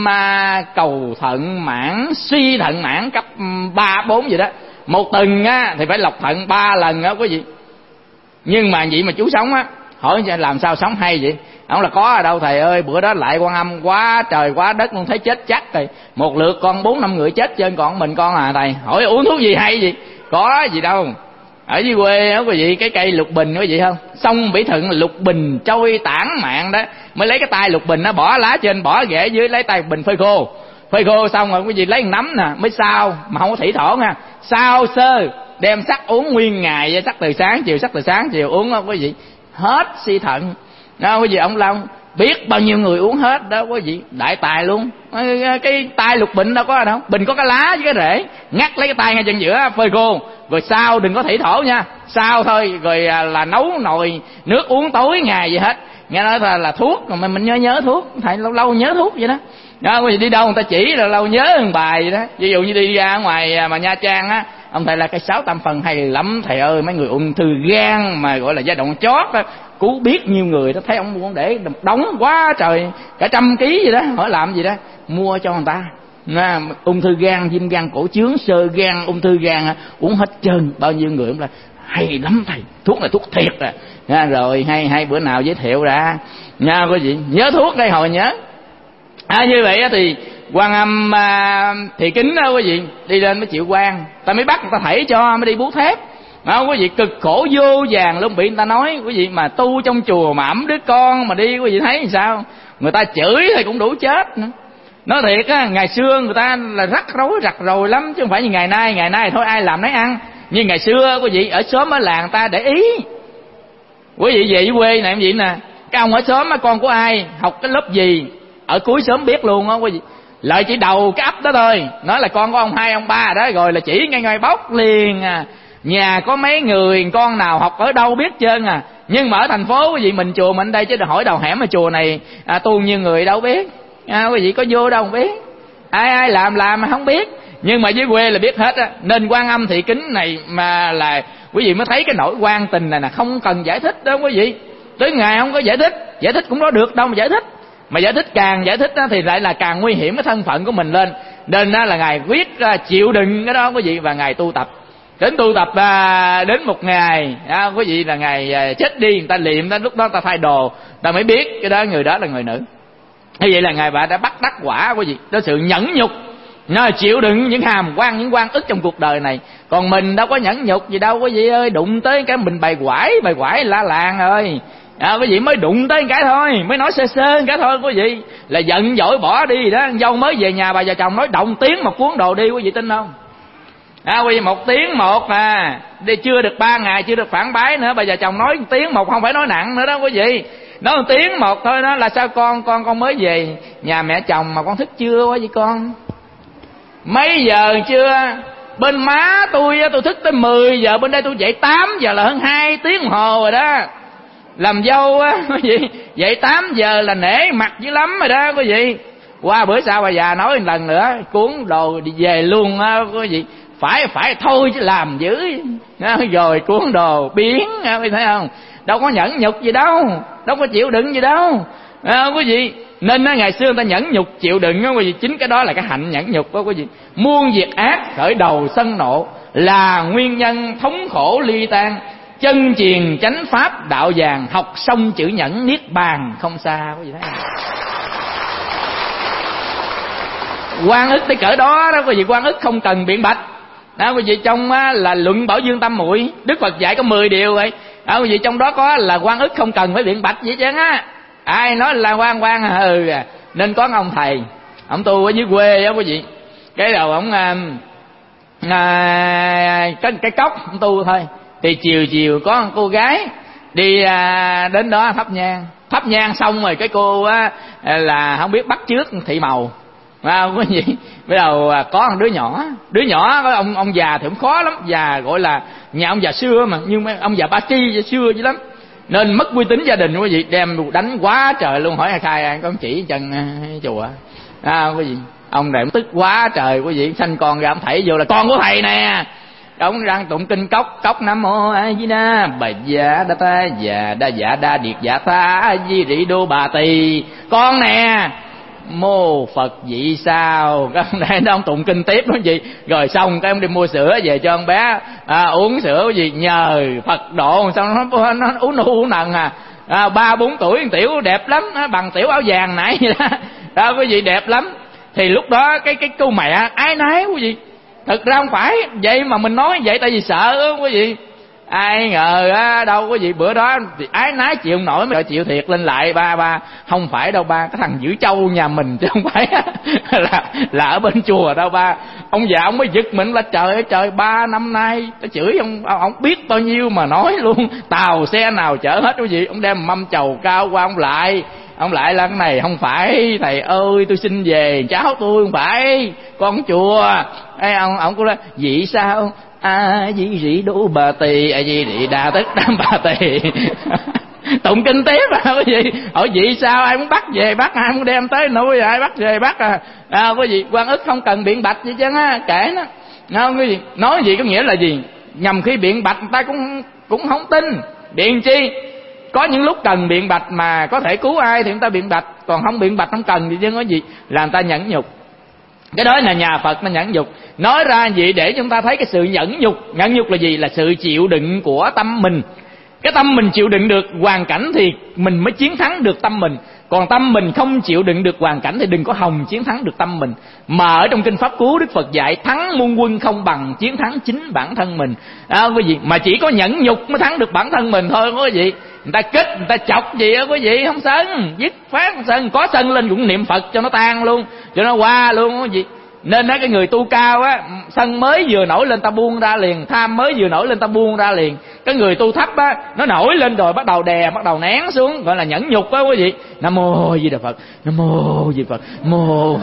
à, cầu thận mãn, suy thận mãn cấp ba bốn gì đó, một tuần á thì phải lọc thận ba lần á quý vị. Nhưng mà vậy mà chú sống á, hỏi làm sao sống hay vậy? Ông là có ở đâu thầy ơi, bữa đó lại Quan Âm quá trời quá đất luôn, thấy chết chắc rồi, một lượt con bốn năm người chết trên, còn mình con à thầy. Hỏi uống thuốc gì hay gì? Có gì đâu. Ở dưới quê đó quý vị, cái cây lục bình quý vị không, sông Bỉ Thuận lục bình trôi tản mạn đó, mới lấy cái tay lục bình nó bỏ lá trên bỏ rễ dưới, lấy tay bình phơi khô, phơi khô xong rồi quý vị lấy nắm nè mới sao, mà không có thủy thổ nha, sao sơ đem sắc uống nguyên ngày, sắc từ sáng chiều, sắc từ sáng chiều uống đó quý vị, hết suy thận đó quý vị. Ông Long biết bao nhiêu người uống hết đó quý vị, đại tài luôn. Cái tay lục bình đâu có đâu, bình có cái lá với cái rễ, ngắt lấy cái tay ngay chân giữa phơi khô, rồi sao đừng có thủy thổ nha, sao thôi, rồi là nấu nồi nước uống tối ngày gì hết. Nghe nói là, là thuốc mà mình nhớ nhớ thuốc, thầy lâu lâu nhớ thuốc vậy đó. Đó quý vị đi đâu người ta chỉ là lâu nhớ một bài vậy đó. Ví dụ như đi ra ngoài mà Nha Trang á, ông thầy là cây sáu tam phần hay lắm thầy ơi, mấy người ung thư gan mà gọi là giai đoạn chót á, cứu biết nhiều người đó, thấy ông muốn để đóng quá trời cả trăm ký gì đó, hỏi làm gì đó mua cho người ta. Nha, ung thư gan, viêm gan cổ chướng, xơ gan, ung thư gan uống hết trơn, bao nhiêu người cũng là hay lắm thầy, thuốc này thuốc thiệt à. Nha, rồi hay hay bữa nào giới thiệu ra nha quý vị, nhớ thuốc đây hồi nhớ. À, như vậy thì Quan Âm à, Thị Kính đó quý vị, đi lên mới chịu quan, ta mới bắt người ta thảy cho mới đi bú thép. Đó, quý vị cực khổ vô vàng luôn, bị người ta nói quý vị mà tu trong chùa mà ẵm đứa con mà đi quý vị thấy làm sao, người ta chửi thì cũng đủ chết nữa. Nói thiệt á, ngày xưa người ta là rắc rối rặt rồi lắm, chứ không phải như ngày nay. Ngày nay thôi ai làm nấy ăn, nhưng ngày xưa quý vị ở xóm ở làng ta để ý. Quý vị về quê này em gì nè, cái ông ở xóm con của ai học cái lớp gì ở cuối xóm biết luôn á quý vị, lợi chỉ đầu cái ấp đó thôi, nói là con của ông hai ông ba đó, rồi là chỉ ngay ngay bóc liền à. Nhà có mấy người con nào học ở đâu biết trơn à. Nhưng mà ở thành phố quý vị, mình chùa mình đây chứ hỏi đầu hẻm mà chùa này à, tu như người đâu biết à, quý vị có vô đâu không biết, ai ai làm làm mà không biết. Nhưng mà dưới quê là biết hết á. Nên Quan Âm Thị Kính này mà là quý vị mới thấy cái nỗi quan tình này là không cần giải thích đó quý vị. Tới ngày không có giải thích, giải thích cũng đâu được đâu mà giải thích. Mà giải thích càng giải thích đó thì lại là càng nguy hiểm cái thân phận của mình lên. Nên đó là ngài quyết chịu đựng cái đó quý vị, và ngài tu tập. Đến tu tập à, đến một ngày à, quý vị là ngài à, chết đi, người ta liệm, ta lúc đó ta thay đồ, ta mới biết cái đó người đó là người nữ. Như vậy là Ngài bà đã bắt đắc quả của gì? Đó sự nhẫn nhục, nó chịu đựng những hàm quan, những quan ức trong cuộc đời này. Còn mình đâu có nhẫn nhục gì đâu quý vị ơi. Đụng tới cái mình bày quải, bày quải la làng rồi. À, quý vị mới đụng tới cái thôi, mới nói sơ sơ cái thôi quý vị, là giận dỗi bỏ đi đó. Dâu mới về nhà bà già chồng nói động tiếng một cuốn đồ đi, quý vị tin không? À, quý vị một tiếng một à, đi chưa được ba ngày chưa được phản bái nữa, bà già chồng nói tiếng một, không phải nói nặng nữa đó quý vị. Nói một tiếng một thôi đó là sao con con con mới về nhà mẹ chồng mà con thức chưa quá vậy con? Mấy giờ chưa? Bên má tôi tôi thức tới mười giờ, bên đây tôi dậy tám giờ là hơn hai tiếng đồng hồ rồi đó. Làm dâu á quý vị, dậy tám giờ là nể mặt dữ lắm rồi đó quý vị. Qua bữa sau bà già nói một lần nữa, cuốn đồ đi về luôn á quý vị. Phải phải thôi chứ làm dữ. Rồi cuốn đồ biến, quý thấy không? Đâu có nhẫn nhục gì đâu, đâu có chịu đựng gì đâu à, quý vị. Nên á, ngày xưa người ta nhẫn nhục chịu đựng á quý vị, chính cái đó là cái hạnh nhẫn nhục đó quý vị. Muôn việc ác khởi đầu sân nộ, là nguyên nhân thống khổ ly tan. Chân truyền chánh pháp đạo vàng, học xong chữ nhẫn niết bàn không xa quý vị thấy không? Quan ức tới cỡ đó đó quý vị, quan ức không cần biện bạch đó quý vị. Trong á, là luận Bảo Dương Tâm Muội, Đức Phật dạy có mười điều vậy đó quý vị. Trong đó có là quan ức không cần phải biện bạch gì chứ á. Ai nói là quan quan ừ à. Nên có ông thầy, ông tu ở dưới quê đó quý vị. Cái đầu ông à, à, cái, cái cốc ông tu thôi. Thì chiều chiều có một cô gái đi à, đến đó thắp nhang. Thắp nhang xong rồi cái cô á, là không biết bắt chước thị màu à, quý vị. Bắt đầu có một đứa nhỏ, đứa nhỏ có ông ông già thì cũng khó lắm, già gọi là nhà ông già xưa mà, nhưng mà ông già Ba Tri xưa dữ lắm, nên mất uy tín gia đình quý vị, đem đánh quá trời luôn. Hỏi ai khai ai có chỉ chân chùa à, quý vị. Ông này tức quá trời quý vị, sanh con ra ông thảy vô là con của thầy nè. Ông đang tụng kinh cốc, cốc Nam Mô A Di Đà Bà Dạ Đa Ta Dạ Đa Dạ Đa Điệt Dạ Tha A Di Rị Đô Bà Tỳ. Con nè, mô Phật vậy sao? Cái ông này ông tụng kinh tiếp đó gì. Rồi xong cái ông đi mua sữa về cho con bé à, uống sữa gì nhờ Phật độ. Xong nó, nó uống nu uống nần à. à ba bốn tuổi tiểu đẹp lắm, bằng tiểu áo vàng nãy vậy đó. Đó quý vị, đẹp lắm. Thì lúc đó cái cái cô mẹ ái nái quý vị. Thực ra không phải vậy mà mình nói vậy tại vì sợ đó quý vị. Ai ngờ á, đâu quý vị, bữa đó thì ái nái chịu không nổi mới chịu thiệt lên lại. Ba ba không phải đâu ba, cái thằng giữ trâu nhà mình chứ không phải là là ở bên chùa đâu ba. Ông già ông mới giật mình là trời ơi trời, ba năm nay nó chửi ông, ông biết bao nhiêu mà nói luôn. Tàu xe nào chở hết quý vị. Ông đem mâm chầu cao qua ông lại. Ông lại là cái này không phải thầy ơi, tôi xin về cháu tôi không phải con chùa. Ê, ông ông cũng nói vậy sao? A Di Rị Đô Bà Tỳ, A Di Rị Đà Tất Đam Bà Tỳ. Tụng kinh tiếp à quý vị. Hỏi vậy sao? Ai muốn bắt về bắt, ai muốn đem tới nuôi ai bắt về bắt à. À quý vị, quan ức không cần biện bạch gì chứ á, kể nó. Không quý vị, nói gì có nghĩa là gì? Nhằm khi biện bạch người ta cũng cũng không tin. Biện chi? Có những lúc cần biện bạch mà có thể cứu ai thì người ta biện bạch, còn không biện bạch không cần gì chứ có gì, là người ta nhẫn nhục. Cái đó là nhà Phật nó nhẫn nhục. Nói ra vậy để chúng ta thấy cái sự nhẫn nhục. Nhẫn nhục là gì? Là sự chịu đựng của tâm mình. Cái tâm mình chịu đựng được hoàn cảnh thì mình mới chiến thắng được tâm mình. Còn tâm mình không chịu đựng được hoàn cảnh thì đừng có hòng chiến thắng được tâm mình. Mà ở trong kinh Pháp Cú, Đức Phật dạy thắng muôn quân không bằng chiến thắng chính bản thân mình. À, quý vị, mà chỉ có nhẫn nhục mới thắng được bản thân mình thôi quý vị. Người ta kích, người ta chọc gì á quý vị, không sân, dứt phát không sân. Có sân lên cũng niệm Phật cho nó tan luôn, cho nó qua luôn quý vị. Nên á, cái người tu cao á, sân mới vừa nổi lên ta buông ra liền, tham mới vừa nổi lên ta buông ra liền. Cái người tu thấp á, nó nổi lên rồi bắt đầu đè, bắt đầu nén xuống, gọi là nhẫn nhục á quý vị. Nam Mô Di Đà Phật, Nam Mô Di Đà Phật, Mô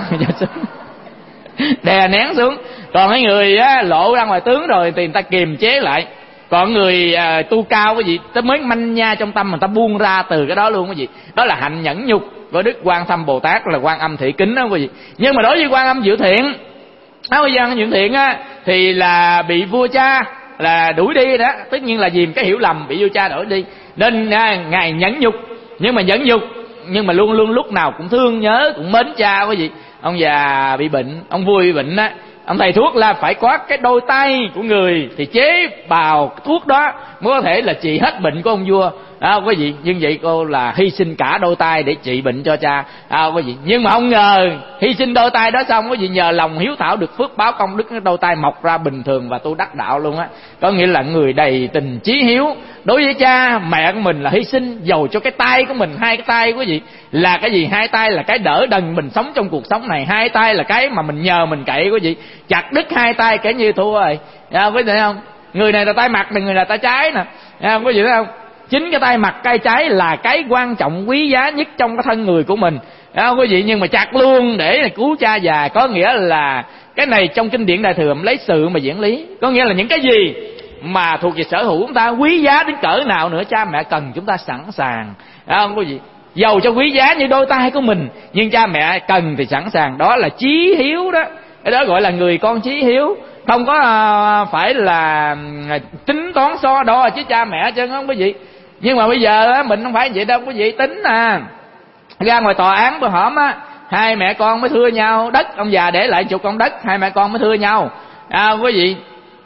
đè nén xuống. Còn cái người á, lộ ra ngoài tướng rồi thì người ta kiềm chế lại. Còn người à, tu cao quý vị, tới mới manh nha trong tâm, người ta buông ra từ cái đó luôn quý vị. Đó là hạnh nhẫn nhục của Đức Quan Thâm Bồ Tát, là Quan Âm Thị Kính đó quý vị. Nhưng mà đối với Quan Âm Diệu Thiện, Quan Âm Diệu Thiện á, thì là bị vua cha là đuổi đi đó. Tất nhiên là vì cái hiểu lầm bị vua cha đuổi đi, nên à, ngài nhẫn nhục. Nhưng mà nhẫn nhục nhưng mà luôn luôn lúc nào cũng thương nhớ, cũng mến cha quý vị. Ông già bị bệnh, ông vua bị bệnh á, ông thầy thuốc là phải có cái đôi tay của người thì chế bào thuốc đó mới có thể là trị hết bệnh của ông vua. À, quý vị, nhưng vậy cô là hy sinh cả đôi tay để trị bệnh cho cha. À, quý vị, nhưng mà không ngờ hy sinh đôi tay đó xong, quý vị nhờ lòng hiếu thảo được phước báo công đức, đôi tay mọc ra bình thường và tu đắc đạo luôn á. Có nghĩa là người đầy tình chí hiếu đối với cha mẹ của mình là hy sinh, dầu cho cái tay của mình, hai cái tay quý vị là cái gì? Hai tay là cái đỡ đần mình sống trong cuộc sống này, hai tay là cái mà mình nhờ mình cậy quý vị. Chặt đứt hai tay kể như thua rồi. À, quý vị thấy không? Người này là tay mặt, người này là tay trái nè. À, quý vị thấy không? Chính cái tay mặt tay trái là cái quan trọng quý giá nhất trong cái thân người của mình, à, quý vị, nhưng mà chặt luôn để cứu cha già. Có nghĩa là cái này trong kinh điển Đại Thừa lấy sự mà diễn lý, có nghĩa là những cái gì mà thuộc về sở hữu chúng ta, quý giá đến cỡ nào nữa cha mẹ cần chúng ta sẵn sàng, à, quý vị, dầu cho quý giá như đôi tay của mình nhưng cha mẹ cần thì sẵn sàng. Đó là chí hiếu đó, cái đó gọi là người con chí hiếu. Không có uh, phải là tính toán so đo chứ cha mẹ chứ không quý vị. Nhưng mà bây giờ á, mình không phải vậy đâu quý vị. Tính à, ra ngoài tòa án bữa hổm á, hai mẹ con mới thưa nhau đất, ông già để lại chục con đất, hai mẹ con mới thưa nhau, à, quý vị.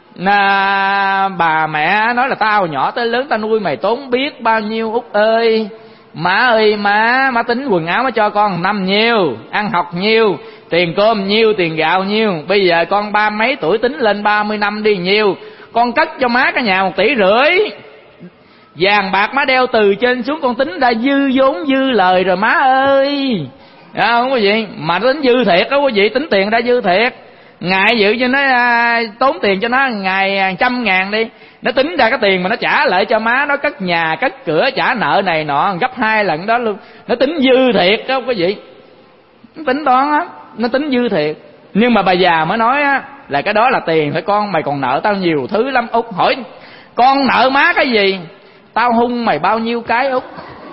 À, bà mẹ nói là tao nhỏ tới lớn tao nuôi mày tốn biết bao nhiêu Út ơi. Má ơi má, má tính quần áo má cho con năm nhiêu, ăn học nhiêu, tiền cơm nhiêu, tiền gạo nhiêu. Bây giờ con ba mấy tuổi tính lên ba mươi năm đi nhiêu. Con cất cho má cái nhà một tỷ rưỡi. Vàng bạc má đeo từ trên xuống con tính đã dư vốn dư lời rồi má ơi. Đó không quý vị, mà tính dư thiệt đó quý vị, tính tiền đã dư thiệt. Ngài dự cho nó à, tốn tiền cho nó ngày trăm ngàn đi, nó tính ra cái tiền mà nó trả lại cho má, nó cất nhà cất cửa trả nợ này nọ gấp hai lần đó luôn. Nó tính dư thiệt đó quý vị, nó tính toán á, nó tính dư thiệt. Nhưng mà bà già mới nói á, là cái đó là tiền thôi con, mày còn nợ tao nhiều thứ lắm Út. Hỏi con nợ má cái gì? Tao hung mày bao nhiêu cái Út.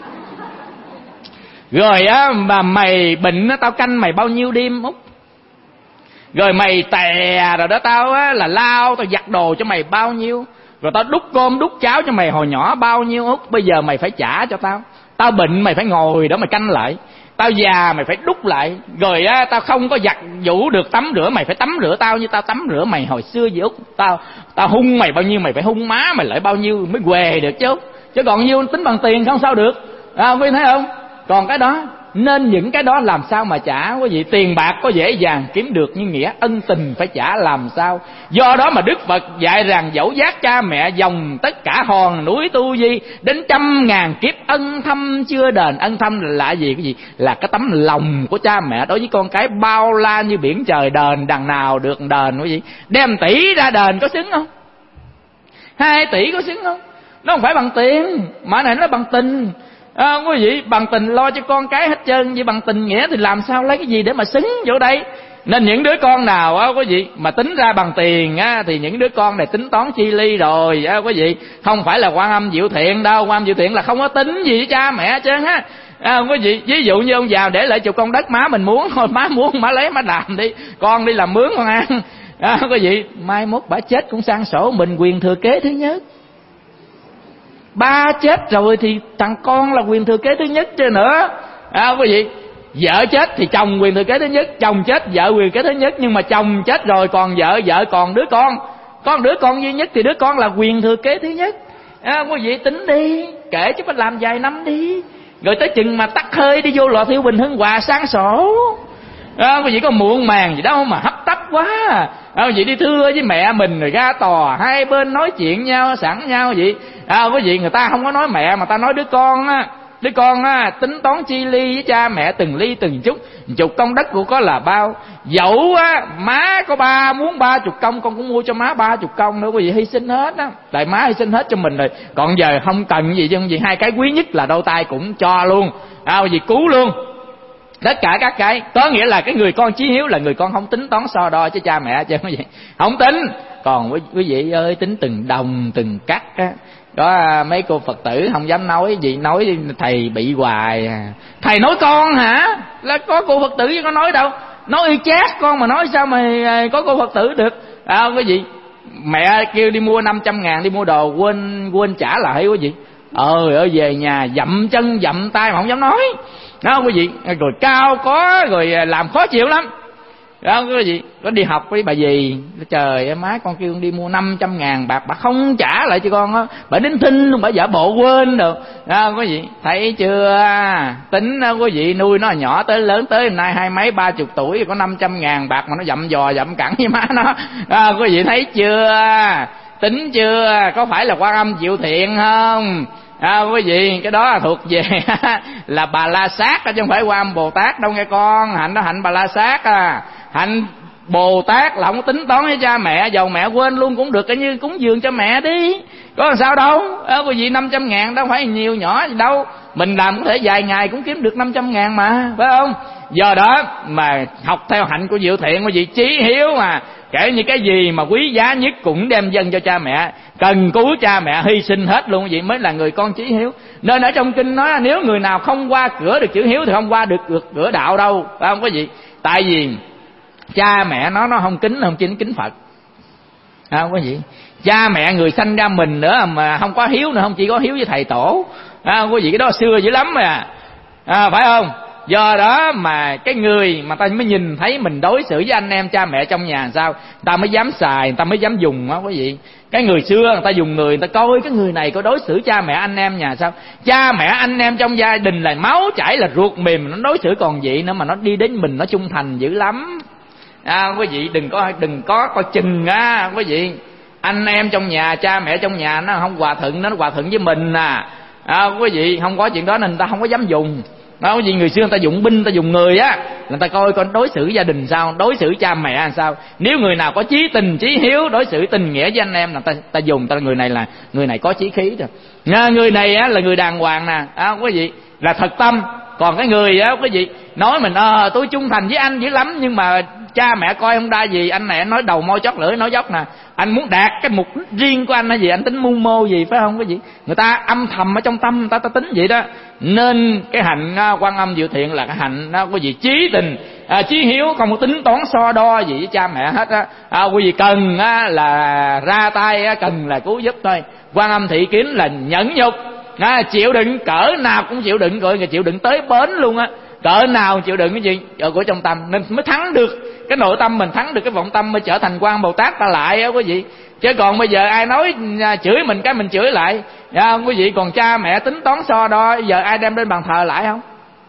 Rồi á mà mày bệnh á, tao canh mày bao nhiêu đêm Út. Rồi mày tè rồi đó, tao á là lao, tao giặt đồ cho mày bao nhiêu. Rồi tao đút cơm đút cháo cho mày hồi nhỏ bao nhiêu Út. Bây giờ mày phải trả cho tao. Tao bệnh mày phải ngồi đó mày canh lại. Tao già mày phải đút lại. Rồi á tao không có giặt vũ được tắm rửa, mày phải tắm rửa tao như tao tắm rửa mày hồi xưa vậy Út. Tao tao hung mày bao nhiêu mày phải hung má mày lại bao nhiêu mới què được chứ. Chứ còn nhiêu tính bằng tiền không sao được. À, quý vị thấy không? Còn cái đó, nên những cái đó làm sao mà trả quý vị. Tiền bạc có dễ dàng kiếm được, nhưng nghĩa ân tình phải trả làm sao. Do đó mà Đức Phật dạy rằng dẫu giác cha mẹ dòng tất cả hòn núi tu di, đến trăm ngàn kiếp ân thâm chưa đền. Ân thâm là, là gì? Cái gì? Là cái tấm lòng của cha mẹ đối với con cái bao la như biển trời, đền đằng nào được đền quý vị. Đem tỷ ra đền có xứng không? Hai tỷ có xứng không? Nó không phải bằng tiền, mà này nó bằng tình. À, quý vị, bằng tình lo cho con cái hết trơn. Vậy bằng tình nghĩa thì làm sao lấy cái gì để mà xứng vô đây? Nên những đứa con nào á quý vị mà tính ra bằng tiền á, thì những đứa con này tính toán chi ly rồi á quý vị. Không phải là Quan Âm Diệu Thiện đâu. Quan Âm Diệu Thiện là không có tính gì với cha mẹ hết trơn á. À, quý vị, ví dụ như ông già để lại chục con đất, má mình muốn thôi, má muốn má lấy má làm đi, con đi làm mướn con ăn. À, quý vị, mai mốt bả chết cũng sang sổ mình quyền thừa kế thứ nhất. Ba chết rồi thì thằng con là quyền thừa kế thứ nhất chứ nữa. À, quý vị, vợ chết thì chồng quyền thừa kế thứ nhất, chồng chết vợ quyền kế thứ nhất. Nhưng mà chồng chết rồi còn vợ, vợ còn đứa con, con đứa con duy nhất thì đứa con là quyền thừa kế thứ nhất. À, quý vị tính đi, kể chứ phải làm vài năm đi, rồi tới chừng mà tắt hơi đi vô lò thiêu bình hưng hòa sáng sổ. À, quý vị có muộn màng gì đâu mà hấp tấp quá. À, quý vị đi thưa với mẹ mình rồi ra tòa, hai bên nói chuyện nhau sẵn nhau vậy. À, quý vị, người ta không có nói mẹ mà ta nói đứa con á. Đứa con á, tính toán chi ly với cha mẹ từng ly từng chút. Chục công đất của có là bao. Dẫu á, má có ba muốn ba chục công, con cũng mua cho má ba chục công nữa. Quý vị hy sinh hết á. Tại má hy sinh hết cho mình rồi. Còn giờ không cần gì chứ, gì hai cái quý nhất là đôi tay cũng cho luôn. À, quý vị cứu luôn. Tất cả các cái, có nghĩa là cái người con chí hiếu là người con không tính toán so đo với cha mẹ chứ quý vị. Không tính. Còn quý, quý vị ơi, tính từng đồng từng cắt á. Có mấy cô Phật tử không dám nói gì, nói thầy bị hoài à. Thầy nói con hả? Là có cô Phật tử chứ có nói đâu. Nói y chát con mà nói sao mà có cô Phật tử được. À, quý vị, mẹ kêu đi mua năm trăm ngàn đi mua đồ, quên quên trả lại quý vị. Ờ ơi, về nhà dậm chân dậm tay mà không dám nói. Đó quý vị, rồi cao có, rồi làm khó chịu lắm. đó quý vị. Có đi học với bà dì, trời ơi má, con kêu con đi mua năm trăm ngàn bạc, bà không trả lại cho con á, bà đến thinh luôn, bà giả bộ quên được đó quý vị. Thấy chưa, tính đó quý vị, nuôi nó nhỏ tới lớn tới hôm nay hai mấy ba chục tuổi, có năm trăm ngàn bạc mà nó dậm dò dậm cẳng với má nó đó, quý vị thấy chưa, tính chưa, có phải là Quan Âm chịu thiện không? À, quý vị, cái đó là thuộc về là Bà La Sát chứ không phải Quan Âm Bồ Tát đâu nghe con. Hạnh đó hạnh Bà La Sát à. Hạnh Bồ Tát là không có tính toán với cha mẹ, dầu mẹ quên luôn cũng được, coi như cúng dường cho mẹ đi, có làm sao đâu. À, quý vị, năm trăm ngàn đâu phải nhiều nhỏ gì đâu, mình làm có thể vài ngày cũng kiếm được năm trăm ngàn mà, phải không? Do đó mà học theo hạnh của Diệu Thiện, quý vị chí hiếu mà, kể như cái gì mà quý giá nhất cũng đem dâng cho cha mẹ, cần cứu cha mẹ hy sinh hết luôn, vậy mới là người con chí hiếu. Nên ở trong kinh nói nếu người nào không qua cửa được chữ hiếu thì không qua được, được cửa đạo đâu, phải không quý vị? Tại vì cha mẹ nó nó không kính, không chính kính Phật, phải không quý vị? Cha mẹ người sanh ra mình nữa mà không có hiếu nữa, không chỉ có hiếu với thầy tổ, phải không quý vị? Cái đó xưa dữ lắm à, à phải không? Do đó mà cái người mà ta mới nhìn thấy mình đối xử với anh em cha mẹ trong nhà sao, ta mới dám xài, ta mới dám dùng á quý vị. Cái người xưa người ta dùng người, người ta coi cái người này có đối xử cha mẹ anh em nhà sao. Cha mẹ anh em trong gia đình là máu chảy, là ruột mềm, nó đối xử còn vậy nữa mà nó đi đến mình nó trung thành dữ lắm. À, quý vị đừng có đừng có coi chừng á quý vị. Anh em trong nhà, cha mẹ trong nhà nó không hòa thuận, nó hòa thuận với mình à. À, quý vị không có chuyện đó nên người ta không có dám dùng. Đó, vì người xưa người ta dụng binh, người ta dùng người á, người ta coi con đối xử gia đình sao, đối xử cha mẹ làm sao. Nếu người nào có chí tình, chí hiếu, đối xử tình nghĩa với anh em, người ta, ta dùng ta người này là người này có chí khí rồi. Nha, người này á là người đàng hoàng nè, à, quý vị, là thật tâm. Còn cái người á quý vị nói mình ờ tôi trung thành với anh dữ lắm, nhưng mà cha mẹ coi không đa gì, anh này nói đầu môi chót lưỡi nói dốc nè, anh muốn đạt cái mục đích riêng của anh hay gì, anh tính mưu mô gì, phải không quý vị? Người ta âm thầm ở trong tâm người ta, ta tính vậy đó. Nên cái hạnh Quan Âm Diệu Thiện là cái hạnh đó quý vị, chí tình, à, chí hiếu, không có tính toán so đo gì với cha mẹ hết á. À, quý vị cần á, là ra tay á, cần là cứu giúp thôi. Quan Âm Thị Kiến là nhẫn nhục, à, chịu đựng cỡ nào cũng chịu đựng, rồi người chịu đựng tới bến luôn á, cỡ nào chịu đựng cái gì ở của trong tâm, nên mới thắng được cái nội tâm mình, thắng được cái vọng tâm, mới trở thành Quan Bồ Tát ta lại á quý vị. Chứ còn bây giờ ai nói chửi mình cái mình chửi lại, không quý vị? Còn cha mẹ tính toán so đo, giờ ai đem lên bàn thờ lại không?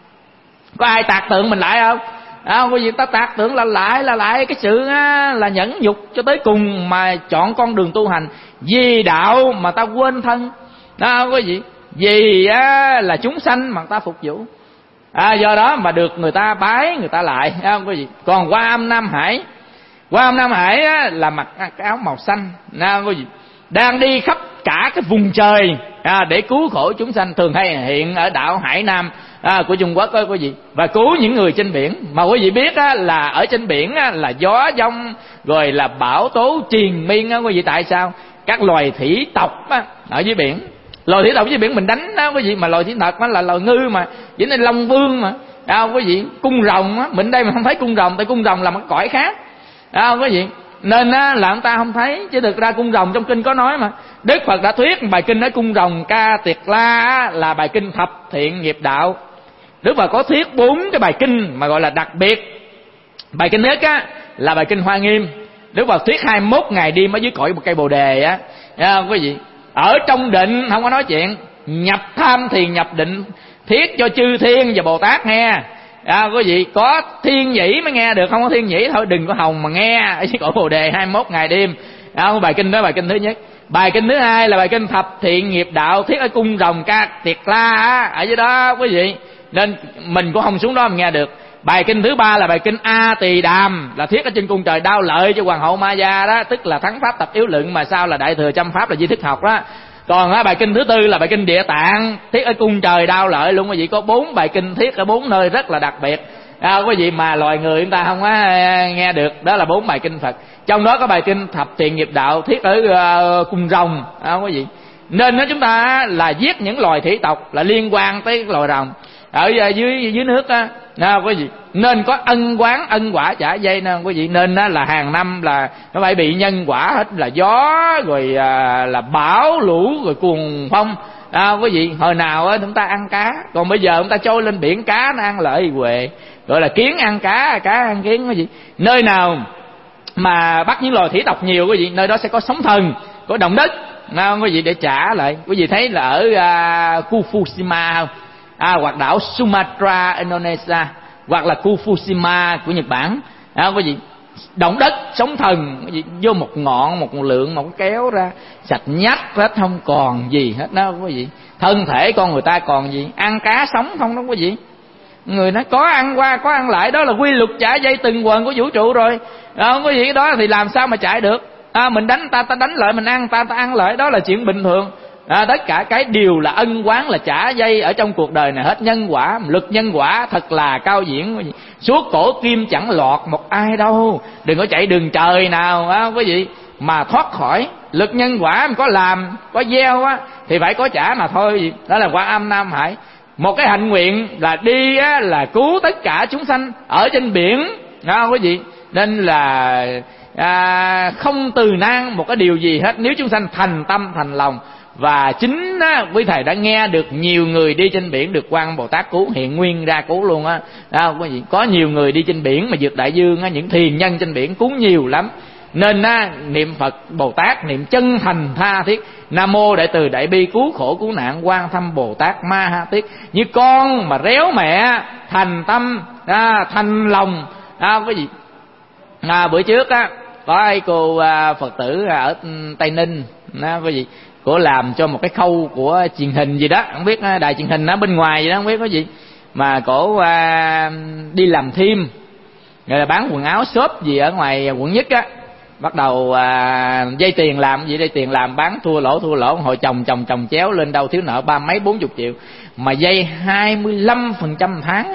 Có ai tạc tượng mình lại không? Không quý vị, ta tạc tượng là lại là lại cái sự á, là nhẫn nhục cho tới cùng mà chọn con đường tu hành vì đạo mà ta quên thân đó quý vị, vì á, là chúng sanh mà ta phục vụ. À, do đó mà được người ta bái người ta lại, không quý vị? Còn Quan Âm Nam Hải, Quan Âm Nam Hải á, là mặc cái áo màu xanh, à, quý vị, đang đi khắp cả cái vùng trời à, để cứu khổ chúng sanh, thường hay hiện ở đảo Hải Nam à, của Trung Quốc đó quý vị, và cứu những người trên biển. Mà quý vị biết á, là ở trên biển á, là gió giông rồi là bão tố triền miên á quý vị. Tại sao? Các loài thủy tộc á, ở dưới biển, loài thủy tộc dưới biển mình đánh đó quý vị, mà loài thủy tộc đó là loài ngư mà, vậy nên Long Vương mà, à, quý vị, cung rồng á, mình đây mà không thấy cung rồng, tại cung rồng là một cõi khác, à, quý vị. Nên á, là ông ta không thấy, chứ thực ra cung rồng trong kinh có nói mà. Đức Phật đã thuyết bài kinh ở cung rồng Ca Tiệt La á, là bài kinh thập thiện nghiệp đạo. Đức Phật có thuyết bốn cái bài kinh mà gọi là đặc biệt. Bài kinh nhất á là bài kinh Hoa Nghiêm. Đức Phật thuyết hai mươi mốt ngày đêm ở dưới cội một cây bồ đề á, à, quý vị. Ở trong định không có nói chuyện, nhập tham thiền nhập định, thiết cho chư thiên và Bồ Tát nghe. À, quý vị, có thiên nhĩ mới nghe được, không có thiên nhĩ thôi đừng có hòng mà nghe ở dưới cội bồ đề hai mươi mốt ngày đêm. À, bài kinh đó bài kinh thứ nhất. Bài kinh thứ hai là bài kinh thập thiện nghiệp đạo, thiết ở cung rồng Ca Tiệt La á, ở dưới đó quý vị, nên mình cũng không xuống đó mà nghe được. Bài kinh thứ ba là bài kinh A Tỳ Đàm, là thiết ở trên cung trời Đao Lợi cho hoàng hậu Ma Gia đó, tức là thắng pháp tập yếu lượng mà sau là đại thừa trăm pháp là di thức học đó. Còn á, bài kinh thứ tư là bài kinh Địa Tạng, thiết ở cung trời Đao Lợi luôn quý vị. Có bốn bài kinh thiết ở bốn nơi rất là đặc biệt, à, quý vị, mà loài người chúng ta không có nghe được. Đó là bốn bài kinh Phật. Trong đó có bài kinh thập thiện nghiệp đạo thiết ở uh, cung rồng, à, quý vị. Nên đó chúng ta là giết những loài thủy tộc là liên quan tới loài rồng ở dưới dưới nước á, à, quý vị. Nên có ân quán ân quả trả dây nè quý vị. Nên á, là hàng năm là nó phải bị nhân quả hết, là gió rồi à, là bão lũ rồi cuồng phong, À, quý vị, hồi nào á chúng ta ăn cá, còn bây giờ chúng ta trôi lên biển cá nó ăn lợi huệ, gọi là kiến ăn cá, cá ăn kiến. Quý vị, nơi nào mà bắt những loài thủy tộc nhiều, quý vị, nơi đó sẽ có sóng thần, có động đất, à, quý vị, để trả lại. Quý vị thấy là ở uh, Fukushima không? À, hoặc đảo Sumatra, Indonesia, hoặc là Fukushima của Nhật Bản, à, quý vị, động đất, sóng thần, quý vị, vô một ngọn, một lượng, một kéo ra, sạch nhách hết, không còn gì hết đó, quý vị. Thân thể con người ta còn gì, ăn cá sống không đó, quý vị. Người nó có ăn qua, có ăn lại, đó là quy luật trả dây từng quần của vũ trụ rồi. À, quý vị, cái đó thì làm sao mà chạy được? À, mình đánh ta, ta đánh lại, mình ăn ta, ta ăn lại, đó là chuyện bình thường. À, tất cả cái điều là ân oán, là trả dây ở trong cuộc đời này hết. Nhân quả, lực nhân quả thật là cao diễn. Suốt cổ kim chẳng lọt một ai đâu. Đừng có chạy đường trời nào á, quý vị, mà thoát khỏi lực nhân quả. Mình có làm, có gieo á thì phải có trả mà thôi. Đó là Quan Âm Nam Hải. Một cái hạnh nguyện là đi á, là cứu tất cả chúng sanh ở trên biển, đó quý vị. Nên là à, không từ nan một cái điều gì hết, nếu chúng sanh thành tâm thành lòng. Và chính á, quý thầy đã nghe được nhiều người đi trên biển được Quan Bồ Tát cứu, hiện nguyên ra cứu luôn á. Đó, quý vị, có nhiều người đi trên biển mà vượt đại dương á, những thiền nhân trên biển cứu nhiều lắm. Nên á, niệm Phật Bồ Tát, niệm chân thành tha thiết, Nam mô Đại Từ Đại Bi cứu khổ cứu nạn Quan Thâm Bồ Tát Ma Ha Tiết. Như con mà réo mẹ, thành tâm, à, thành lòng, à, quý vị. À, bữa trước á có ai cô à, Phật tử ở Tây Ninh, à, quý vị, cổ làm cho một cái khâu của truyền hình gì đó, không biết đài truyền hình ở bên ngoài gì đó, không biết có gì, mà cổ à, đi làm thêm, rồi là bán quần áo shop gì ở ngoài quận nhất á. Bắt đầu à, dây tiền làm gì, dây tiền làm bán thua lỗ thua lỗ, hồi chồng chồng chồng chéo lên đâu thiếu nợ ba mấy bốn chục triệu, mà dây hai mươi lăm phần trăm tháng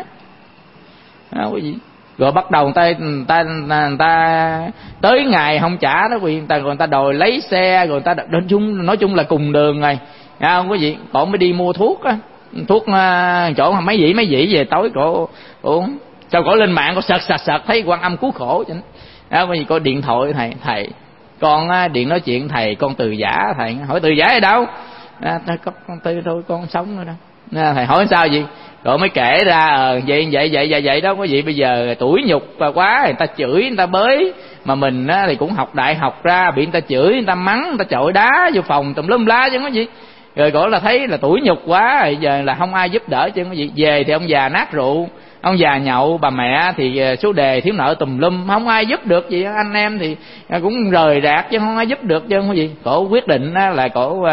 đó, quý vị. Rồi bắt đầu người ta, người ta, người ta tới ngày không trả đó, vì người ta, rồi người ta đòi lấy xe, rồi người ta nói chung, nói chung là cùng đường rồi, à, không quý vị. Cổ mới đi mua thuốc á, thuốc uh, chỗ mấy dĩ mấy dĩ về tối cổ uống. Sau cổ lên mạng cổ sợt sợt sợt thấy Quan Âm cứu khổ, à, quý vị, có điện thoại thầy, thầy con uh, điện nói chuyện thầy, con từ giả. Thầy hỏi từ giả ở đâu? À, con từ thôi, con sống nữa đâu. À, thầy hỏi sao gì? Rồi mới kể ra ờ vậy vậy vậy vậy vậy đó quý vị. Bây giờ tuổi nhục quá, người ta chửi, người ta bới, mà mình á thì cũng học đại học ra, bị người ta chửi, người ta mắng, người ta chọi đá vô phòng tùm lum lá chứ có gì. Rồi cổ là thấy là tuổi nhục quá, bây giờ là không ai giúp đỡ chứ có gì. Về thì ông già nát rượu, ông già nhậu, bà mẹ thì số đề thiếu nợ tùm lum, không ai giúp được gì. Anh em thì cũng rời rạc chứ không ai giúp được chứ có gì. Cổ quyết định là cổ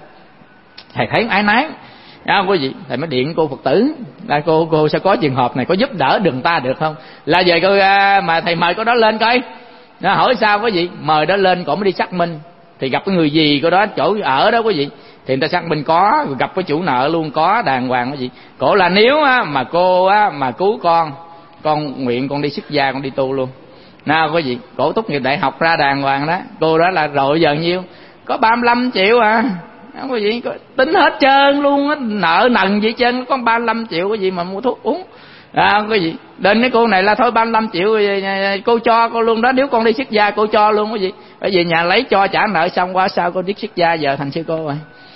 thầy thấy ái nái. À, quý vị, thầy mới điện cô Phật tử là cô cô sẽ có trường hợp này, có giúp đỡ được ta được không? Là về cô mà thầy mời cô đó lên coi. Nó hỏi sao quý vị, mời đó lên, cổ mới đi xác minh thì gặp cái người gì cô đó chỗ ở đó quý vị, thì người ta xác minh có, gặp cái chủ nợ luôn có đàng hoàng quý vị. Cổ là nếu á, mà cô á, mà cứu con, con nguyện con đi xuất gia, con đi tu luôn. Nào quý vị, cổ tốt nghiệp đại học ra đàng hoàng đó, cô đó là rồi giờ nhiêu, có ba mươi lăm triệu à. Không có gì, tính hết trơn luôn á, nợ nần gì trơn, có ba mươi lăm triệu cái gì mà mua thuốc uống. À, không có gì, đến cái cô này là thôi ba mươi lăm triệu cô cho cô luôn đó, nếu con đi xuất gia cô cho luôn cái gì. Bởi vì nhà lấy cho trả nợ xong qua sao cô đi xuất gia giờ thành sư cô rồi.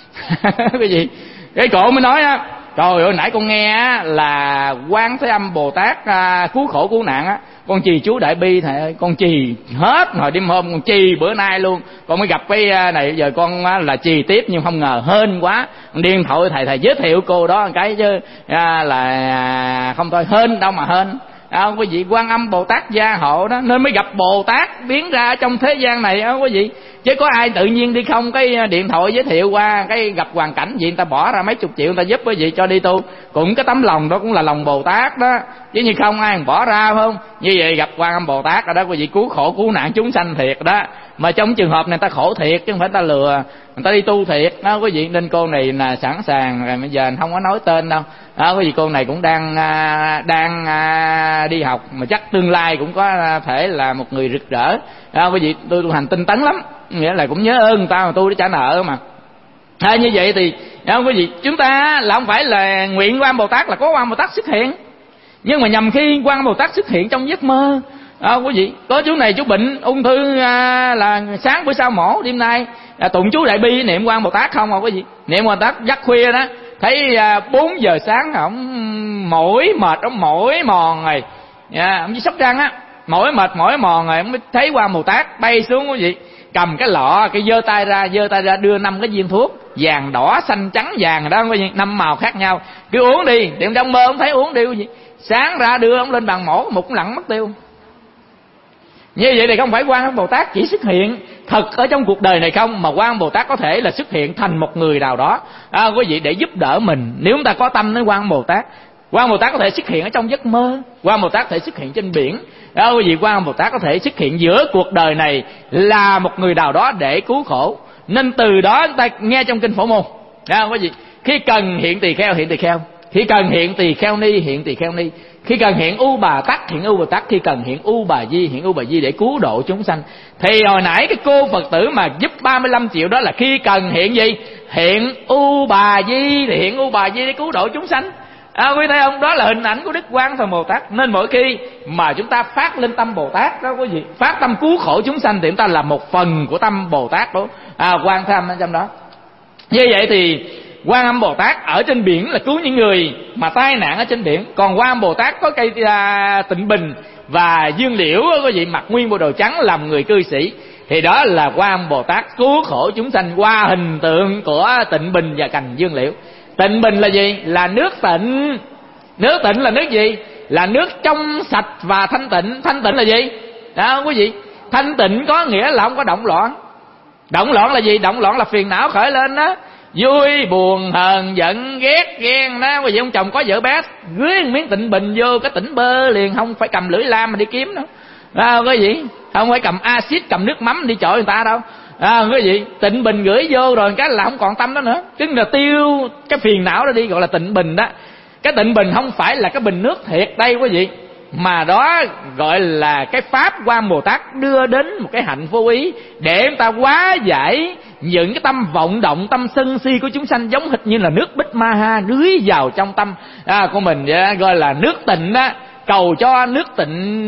Cái gì? Cái cổ mới nói á, trời ơi nãy con nghe á là Quan Thế Âm Bồ Tát à, cứu khổ cứu nạn á, con trì chú Đại Bi thầy ơi, con trì hết hồi đêm hôm, con trì bữa nay luôn. Con mới gặp cái này, giờ con là trì tiếp nhưng không ngờ hên quá, con điên thoại thầy thầy giới thiệu cô đó một cái chứ à, là không thôi hên đâu mà hên. À, quý vị, Quan Âm Bồ Tát gia hộ đó, nên mới gặp Bồ Tát biến ra trong thế gian này á quý vị. Chứ có ai tự nhiên đi không cái điện thoại giới thiệu qua, cái gặp hoàn cảnh gì người ta bỏ ra mấy chục triệu người ta giúp quý vị cho đi tu, cũng cái tấm lòng đó cũng là lòng Bồ Tát đó, chứ như không ai bỏ ra phải không? Như vậy gặp Quan Âm Bồ Tát rồi đó quý vị, cứu khổ cứu nạn chúng sanh thiệt đó. Mà trong trường hợp này người ta khổ thiệt chứ không phải ta lừa, người ta đi tu thiệt đó quý vị. Nên cô này là sẵn sàng rồi, bây giờ không có nói tên đâu đó quý vị. Cô này cũng đang đang đi học mà chắc tương lai cũng có thể là một người rực rỡ đó quý vị. Tôi tu hành tinh tấn lắm, nghĩa là cũng nhớ ơn người ta mà tôi để trả nợ mà. À, như vậy thì đó quý vị, chúng ta là không phải là nguyện Quan Bồ Tát là có Quan Bồ Tát xuất hiện, nhưng mà nhằm khi Quan Bồ Tát xuất hiện trong giấc mơ À, quý vị, có chú này chú bệnh ung thư à, là sáng bữa sau mổ, đêm nay à, tụng chú Đại Bi niệm Quan Bồ Tát không à quý vị, niệm Quan Bồ Tát giấc khuya đó, thấy à, bốn giờ sáng ổng mỏi mệt, ổng mỏi mòn rồi, à, ông với Sóc Trăng á, mỏi mệt mỏi mòn rồi, ổng mới thấy Quan Bồ Tát bay xuống quý vị, cầm cái lọ, cái giơ tay ra, giơ tay ra đưa năm cái viên thuốc vàng đỏ xanh trắng vàng đó quý vị, năm màu khác nhau, cứ uống đi, tiệm trong mơ ông thấy uống đi quý vị, sáng ra đưa ông lên bàn mổ, một cũng lặng mất tiêu. Như vậy thì không phải Quan Bồ Tát chỉ xuất hiện thật ở trong cuộc đời này không, mà Quan Bồ Tát có thể là xuất hiện thành một người nào đó, à, quý vị, để giúp đỡ mình. Nếu chúng ta có tâm với Quan Bồ Tát, Quan Bồ Tát có thể xuất hiện ở trong giấc mơ, Quan Bồ Tát có thể xuất hiện trên biển, à, quý vị, Quan Bồ Tát có thể xuất hiện giữa cuộc đời này là một người nào đó để cứu khổ. Nên từ đó chúng ta nghe trong kinh Phổ Môn, à, quý vị, khi cần hiện tỳ kheo hiện tỳ kheo, khi cần hiện tỳ kheo ni hiện tỳ kheo ni, khi cần hiện U Bà Tát hiện U Bà Tát, khi cần hiện U Bà Di hiện U Bà Di để cứu độ chúng sanh. Thì hồi nãy cái cô Phật tử mà giúp ba mươi lăm triệu đó là khi cần hiện gì? Hiện U Bà Di, thì hiện U Bà Di để cứu độ chúng sanh. À, quý thấy không? Đó là hình ảnh của Đức Quan Thế Bồ Tát. Nên mỗi khi mà chúng ta phát lên tâm Bồ Tát đó quý vị, phát tâm cứu khổ chúng sanh, thì chúng ta là một phần của tâm Bồ Tát đó, à, Quan Tham ở trong đó. Như vậy thì Quan Âm Bồ Tát ở trên biển là cứu những người mà tai nạn ở trên biển, còn Quan Âm Bồ Tát có cây à, Tịnh Bình và Dương Liễu có vị mặc nguyên bộ đồ trắng làm người cư sĩ, thì đó là Quan Âm Bồ Tát cứu khổ chúng sanh qua hình tượng của Tịnh Bình và cành Dương Liễu. Tịnh Bình là gì? Là nước tịnh. Nước tịnh là nước gì? Là nước trong sạch và thanh tịnh. Thanh tịnh là gì? Đó quý vị, thanh tịnh có nghĩa là không có động loạn. Động loạn là gì? Động loạn là phiền não khởi lên đó, vui buồn hờn giận ghét ghen đó. Quý vị, ông chồng có vợ bé gửi miếng Tịnh Bình vô cái tỉnh bơ liền, không phải cầm lưỡi lam mà đi kiếm nữa, à, quý vị, không phải cầm axit cầm nước mắm đi chọi người ta đâu, à, quý vị, Tịnh Bình gửi vô rồi cái là không còn tâm đó nữa, tức là tiêu cái phiền não đó đi, gọi là Tịnh Bình đó. Cái Tịnh Bình không phải là cái bình nước thiệt đây quý vị, mà đó gọi là cái pháp Quan Bồ Tát đưa đến một cái hạnh vô ý để chúng ta hóa giải những cái tâm vọng động, tâm sân si của chúng sanh, giống hệt như là nước Bích Ma Ha rưới vào trong tâm à, của mình vậy, gọi là nước tịnh đó. Cầu cho nước tịnh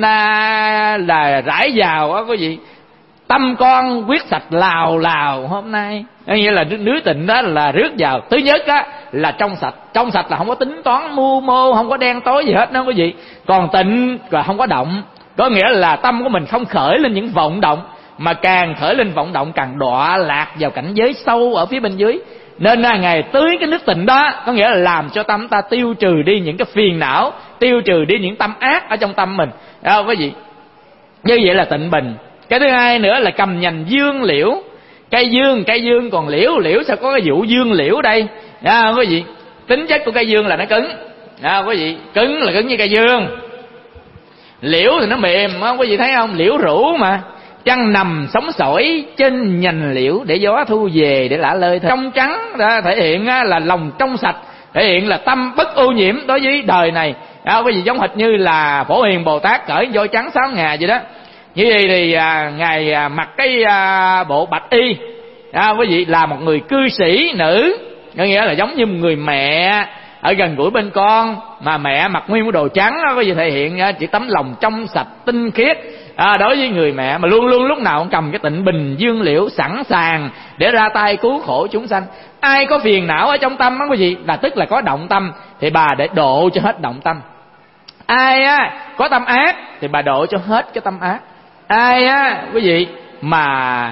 à, là rải vào đó quý vị, tâm con quyết sạch lào lào hôm nay. Nghĩa là nước tịnh đó là rước vào. Thứ nhất đó là trong sạch. Trong sạch là không có tính toán mưu mô, không có đen tối gì hết đó quý vị. Còn tịnh là không có động, có nghĩa là tâm của mình không khởi lên những vọng động, mà càng khởi lên vọng động càng đọa lạc vào cảnh giới sâu ở phía bên dưới. Nên là Ngài tưới cái nước tịnh đó, có nghĩa là làm cho tâm ta tiêu trừ đi những cái phiền não, tiêu trừ đi những tâm ác ở trong tâm mình đó quý vị. Như vậy là Tịnh Bình. Cái thứ hai nữa là cầm nhành dương liễu. Cây dương, cây dương, còn liễu, liễu sao có cái vụ dương liễu đây à, quý vị. Tính chất của cây dương là nó cứng à, quý vị, cứng là cứng như cây dương. Liễu thì nó mềm á, quý vị thấy không, liễu rũ mà. Trăng nằm sóng sỏi trên nhành liễu, để gió thu về để lả lơi thôi. Trong trắng đó thể hiện là lòng trong sạch, thể hiện là tâm bất ô nhiễm đối với đời này à, quý vị, giống hệt như là Phổ Hiền Bồ Tát cởi voi trắng sáu ngà vậy đó. Như vậy thì à, Ngài à, mặc cái à, bộ bạch y à, quý vị, là một người cư sĩ nữ, có nghĩa là giống như một người mẹ ở gần gũi bên con, mà mẹ mặc nguyên bộ đồ trắng đó, quý vị, thể hiện à, chỉ tấm lòng trong sạch tinh khiết à, đối với người mẹ, mà luôn luôn lúc nào cũng cầm cái Tịnh Bình dương liễu sẵn sàng để ra tay cứu khổ chúng sanh. Ai có phiền não ở trong tâm đó quý vị, là tức là có động tâm, thì bà để độ cho hết động tâm. Ai á có tâm ác thì bà độ cho hết cái tâm ác. Ai á quý vị mà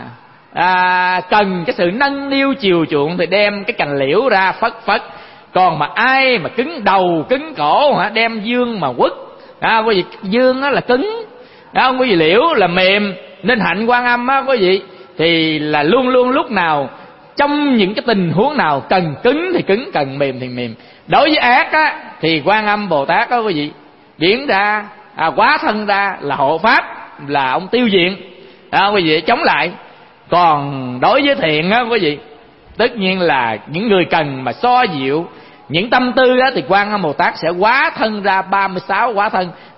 à, cần cái sự nâng niu chiều chuộng thì đem cái cành liễu ra phất phất. Còn mà ai mà cứng đầu cứng cổ hả, đem dương mà quất à, quý vị, dương đó là cứng đó, quý vị, liễu là mềm. Nên hạnh Quan Âm á quý vị, thì là luôn luôn lúc nào trong những cái tình huống nào cần cứng thì cứng, cần mềm thì mềm. Đối với ác á thì Quan Âm Bồ Tát đó quý vị, biến ra à, hóa thân ra là hộ pháp, là ông tiêu diệt à, quý vị, chống lại. Còn đối với thiện á quý vị, tất nhiên là những người cần mà so dịu những tâm tư á, thì Quan Âm Bồ Tát sẽ hóa thân ra ba mươi sáu hóa thân,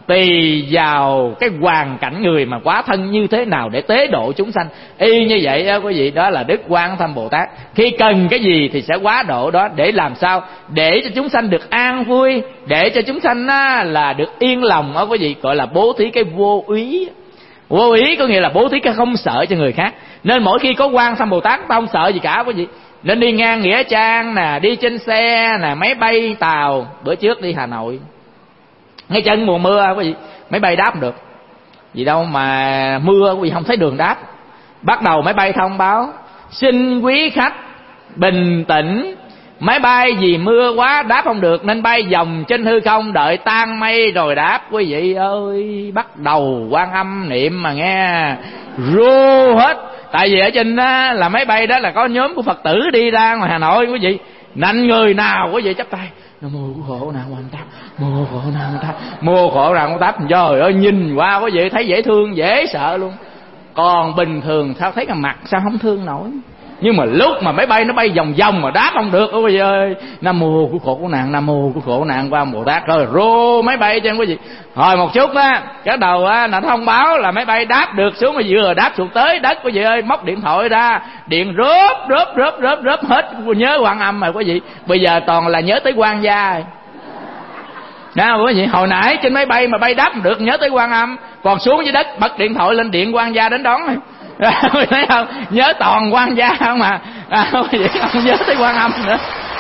tùy vào cái hoàn cảnh người mà quá thân như thế nào để tế độ chúng sanh. Y như vậy đó quý vị, đó là Đức Quan Tham Bồ Tát. Khi cần cái gì thì sẽ quá độ đó, để làm sao? Để cho chúng sanh được an vui, để cho chúng sanh á, là được yên lòng đó quý vị, gọi là bố thí cái vô úy. Vô úy có nghĩa là bố thí cái không sợ cho người khác. Nên mỗi khi có Quan Tham Bồ Tát ta không sợ gì cả quý vị. Nên đi ngang nghĩa trang nè, đi trên xe nè, máy bay tàu. Bữa trước đi Hà Nội, ngay chân mùa mưa quý vị, máy bay đáp được gì đâu mà mưa quý vị, không thấy đường đáp. Bắt đầu máy bay thông báo: xin quý khách bình tĩnh, máy bay vì mưa quá đáp không được nên bay vòng trên hư không, đợi tan mây rồi đáp. Quý vị ơi, bắt đầu Quan Âm niệm mà nghe rô hết. Tại vì ở trên đó là máy bay đó là có nhóm của Phật tử đi ra ngoài Hà Nội quý vị, nạnh người nào quý vị chắp tay: Nam mô khổ nạn Quan Tát, mô khổ nạn Quan Tát, mô khổ nạn Quan Tát. Trời ơi, nhìn qua quý vị thấy dễ thương dễ sợ luôn. Còn bình thường sao thấy cái mặt sao không thương nổi. Nhưng mà lúc mà máy bay nó bay vòng vòng mà đáp không được quý vị ơi, Nam mô của khổ của nạn, Nam mô của khổ nạn Quan Bồ Tát. Rồi rô máy bay cho quý vị. Hồi một chút á, cái đầu á là thông báo là máy bay đáp được xuống, mà vừa đáp xuống tới đất quý vị ơi, móc điện thoại ra, điện rớp rớp rớp rớp rớp hết, nhớ Quan Âm mà quý vị. Bây giờ toàn là nhớ tới Quan Gia. Nào quý vị, hồi nãy trên máy bay mà bay đáp được nhớ tới Quan Âm, còn xuống dưới đất bật điện thoại lên điện Quan Gia đến đón. Thấy không? Nhớ toàn Quan Gia không mà, à, quý vị không nhớ tới Quan Âm nữa.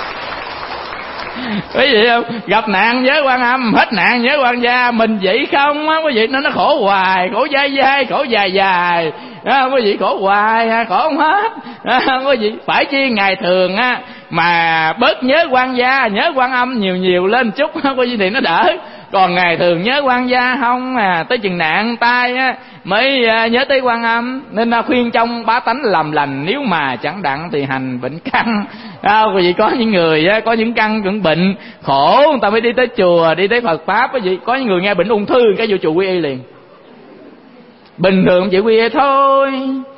Quý vị không? Gặp nạn nhớ Quan Âm, hết nạn nhớ Quan Gia. Mình vậy không á quý vị, nó nó khổ hoài, khổ dai dai, khổ dài dài, à, quý vị khổ hoài, khổ không hết. À, quý vị phải chi ngày thường á mà bớt nhớ Quan Gia, nhớ Quan Âm nhiều nhiều lên chút quý vị thì nó đỡ. Còn ngày thường nhớ Quan Gia không à, tới chừng nạn tai á mới nhớ tới Quan Âm. Nên khuyên trong bá tánh làm lành, nếu mà chẳng đặng thì hành bệnh căn. À, quý vị có những người á, có những căn cũng bệnh khổ, người ta mới đi tới chùa, đi tới Phật pháp. Quý vị có những người nghe bệnh ung thư cái vô chùa quy y liền. Bình thường chỉ quy y thôi,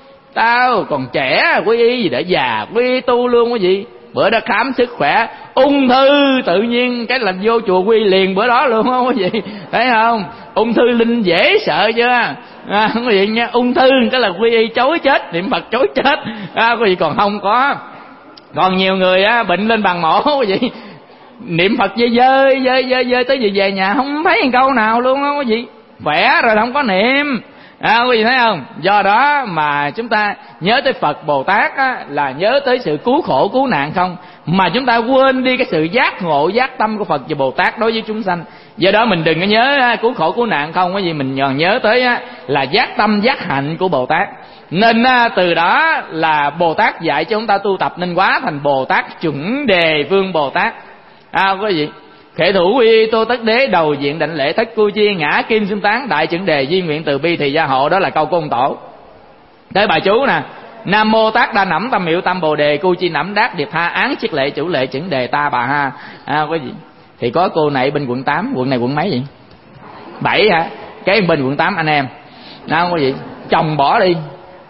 tao còn trẻ quy y gì để già, quy y tu luôn quý vị. Bữa đó khám sức khỏe ung thư tự nhiên cái là vô chùa quy liền bữa đó luôn không quý vị, thấy không? Ung thư linh dễ sợ chưa? À, quý vị nha, ung thư cái là quy y chối chết, niệm Phật chối chết. À, quý vị còn không có. Còn nhiều người á, bệnh lên bàn mổ quý vị, niệm Phật dơi dơi dơi dơi dơi tới về về nhà không thấy một câu nào luôn đó quý vị. Khỏe rồi không có niệm. À, quý vị thấy không? Do đó mà chúng ta nhớ tới Phật Bồ Tát á, là nhớ tới sự cứu khổ cứu nạn không, mà chúng ta quên đi cái sự giác ngộ giác tâm của Phật và Bồ Tát đối với chúng sanh. Do đó mình đừng có nhớ cứu khổ cứu nạn không, cái gì mình còn nhớ tới á, là giác tâm giác hạnh của Bồ Tát. Nên từ đó là Bồ Tát dạy cho chúng ta tu tập nên hóa thành Bồ Tát chuẩn đề vương Bồ Tát. À, quý vị, khệ thủ quy tô tất đế, đầu diện đảnh lễ thất cu chi, ngã kim xưng tán đại chuẩn đề di nguyện từ bi thì gia hộ. Đó là câu của ông Tổ. Tới bài chú nè: Nam mô Tát đa nẫm tâm hiệu tâm bồ đề, cu chi nẫm đát điệp tha án chiết lệ chủ lệ chuẩn đề ta bà ha. À, quý vị, thì có cô này bên quận tám, quận này quận mấy vậy? Bảy hả? Cái bên quận tám anh em. Nào quý vị, chồng bỏ đi.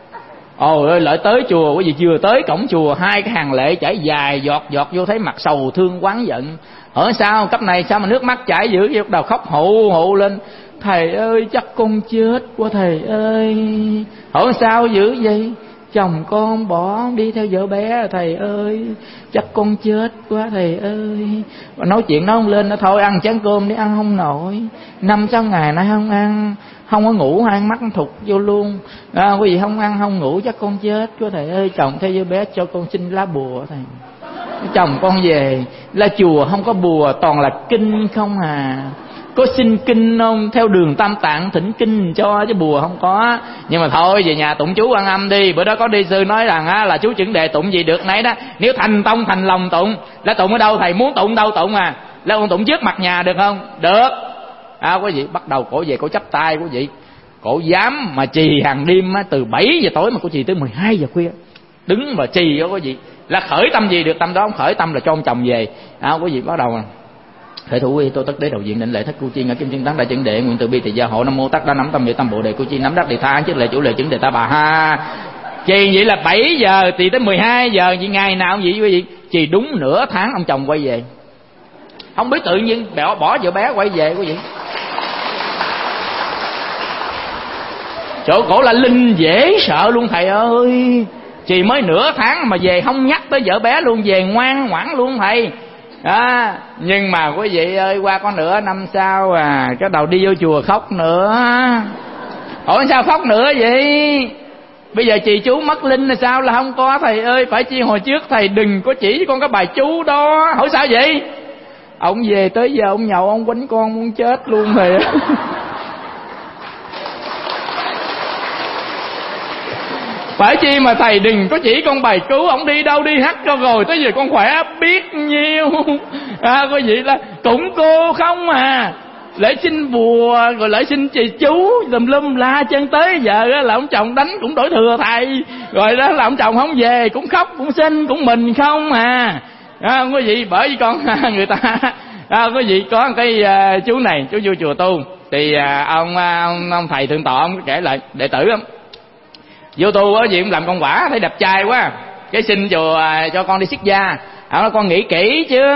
Ôi ơi, lợi tới chùa quý vị, vừa tới cổng chùa hai cái hàng lệ chảy dài giọt giọt vô, thấy mặt sầu thương quán giận. Ở sao cấp này sao mà nước mắt chảy dữ vậy? Bắt đầu khóc hụ hụ lên: thầy ơi chắc con chết quá thầy ơi. Hỏi sao dữ vậy? Chồng con bỏ đi theo vợ bé thầy ơi, chắc con chết quá thầy ơi. Và nói chuyện nó không lên, nó thôi ăn chén cơm đi, ăn không nổi, năm sáu ngày nay không ăn, không có ngủ, hai mắt thụt vô luôn. À, quý vị không ăn không ngủ chắc con chết quá thầy ơi. Chồng theo vợ bé cho con xin lá bùa thầy. Chồng con về là chùa không có bùa, toàn là kinh không à. Có xin kinh không? Theo đường Tam Tạng thỉnh kinh cho chứ bùa không có. Nhưng mà thôi về nhà tụng chú Quan Âm đi. Bữa đó có đi sư nói rằng á, là chú chuẩn đề tụng gì được nấy đó. Nếu thành tông thành lòng tụng. Là tụng ở đâu thầy muốn tụng đâu tụng à. Là con tụng trước mặt nhà được không? Được. À, quý vị bắt đầu cổ về cổ chắp tay quý vị. Cổ dám mà trì hàng đêm á, từ bảy giờ tối mà cổ trì tới mười hai giờ khuya. Đứng mà trì đó quý vị. Là khởi tâm gì được tâm đó, không khởi tâm là cho ông chồng về. À, quý vị bắt đầu à. Khởi thủ quy tô tất đế đầu diện đảnh lễ thất cu chi, ngã kim chân tán đại chuẩn đệ nguyện từ bi thì gia hộ. Nam mô Tát đa nẫm tâm hiệu tâm bồ đề, cu chi nắm đắc địa tha chứ lệ chủ lệ chuẩn đề ta bà ha. Chì vậy là bảy giờ thì tới mười hai giờ, vậy ngày nào vậy quý vị? Chì đúng nửa tháng ông chồng quay về. Không biết tự nhiên bỏ bỏ vợ bé quay về quý vị. Chỗ cổ là linh dễ sợ luôn thầy ơi. Chỉ mới nửa tháng mà về không nhắc tới vợ bé luôn, về ngoan ngoãn luôn thầy. À, nhưng mà quý vị ơi, qua có nửa năm sau à, cái đầu đi vô chùa khóc nữa. Ủa sao khóc nữa vậy? Bây giờ chị chú mất linh là sao? Là không có thầy ơi. Phải chi hồi trước thầy đừng có chỉ con cái bài chú đó. Hỏi sao vậy? Ông về tới giờ ông nhậu ông quánh con muốn chết luôn thầy. Phải chi mà thầy đừng có chỉ con bài cứu. Ông đi đâu đi hát cho rồi tới giờ con khỏe biết nhiêu. À, có gì là cũng cô không à. Lễ xin bùa rồi lễ xin chị chú tùm lum la chân tới giờ là ông chồng đánh cũng đổi thừa thầy. Rồi đó là ông chồng không về cũng khóc cũng xin cũng mình không à. À không có gì, bởi vì con người ta à, có gì có cái uh, chú này chú vô chùa tu thì uh, ông, ông ông thầy thượng tọa ông kể lại đệ tử lắm. Vô tu á gì cũng làm công quả thấy đẹp trai quá, cái xin chùa uh, cho con đi xuất gia. Ông nói con nghĩ kỹ chưa?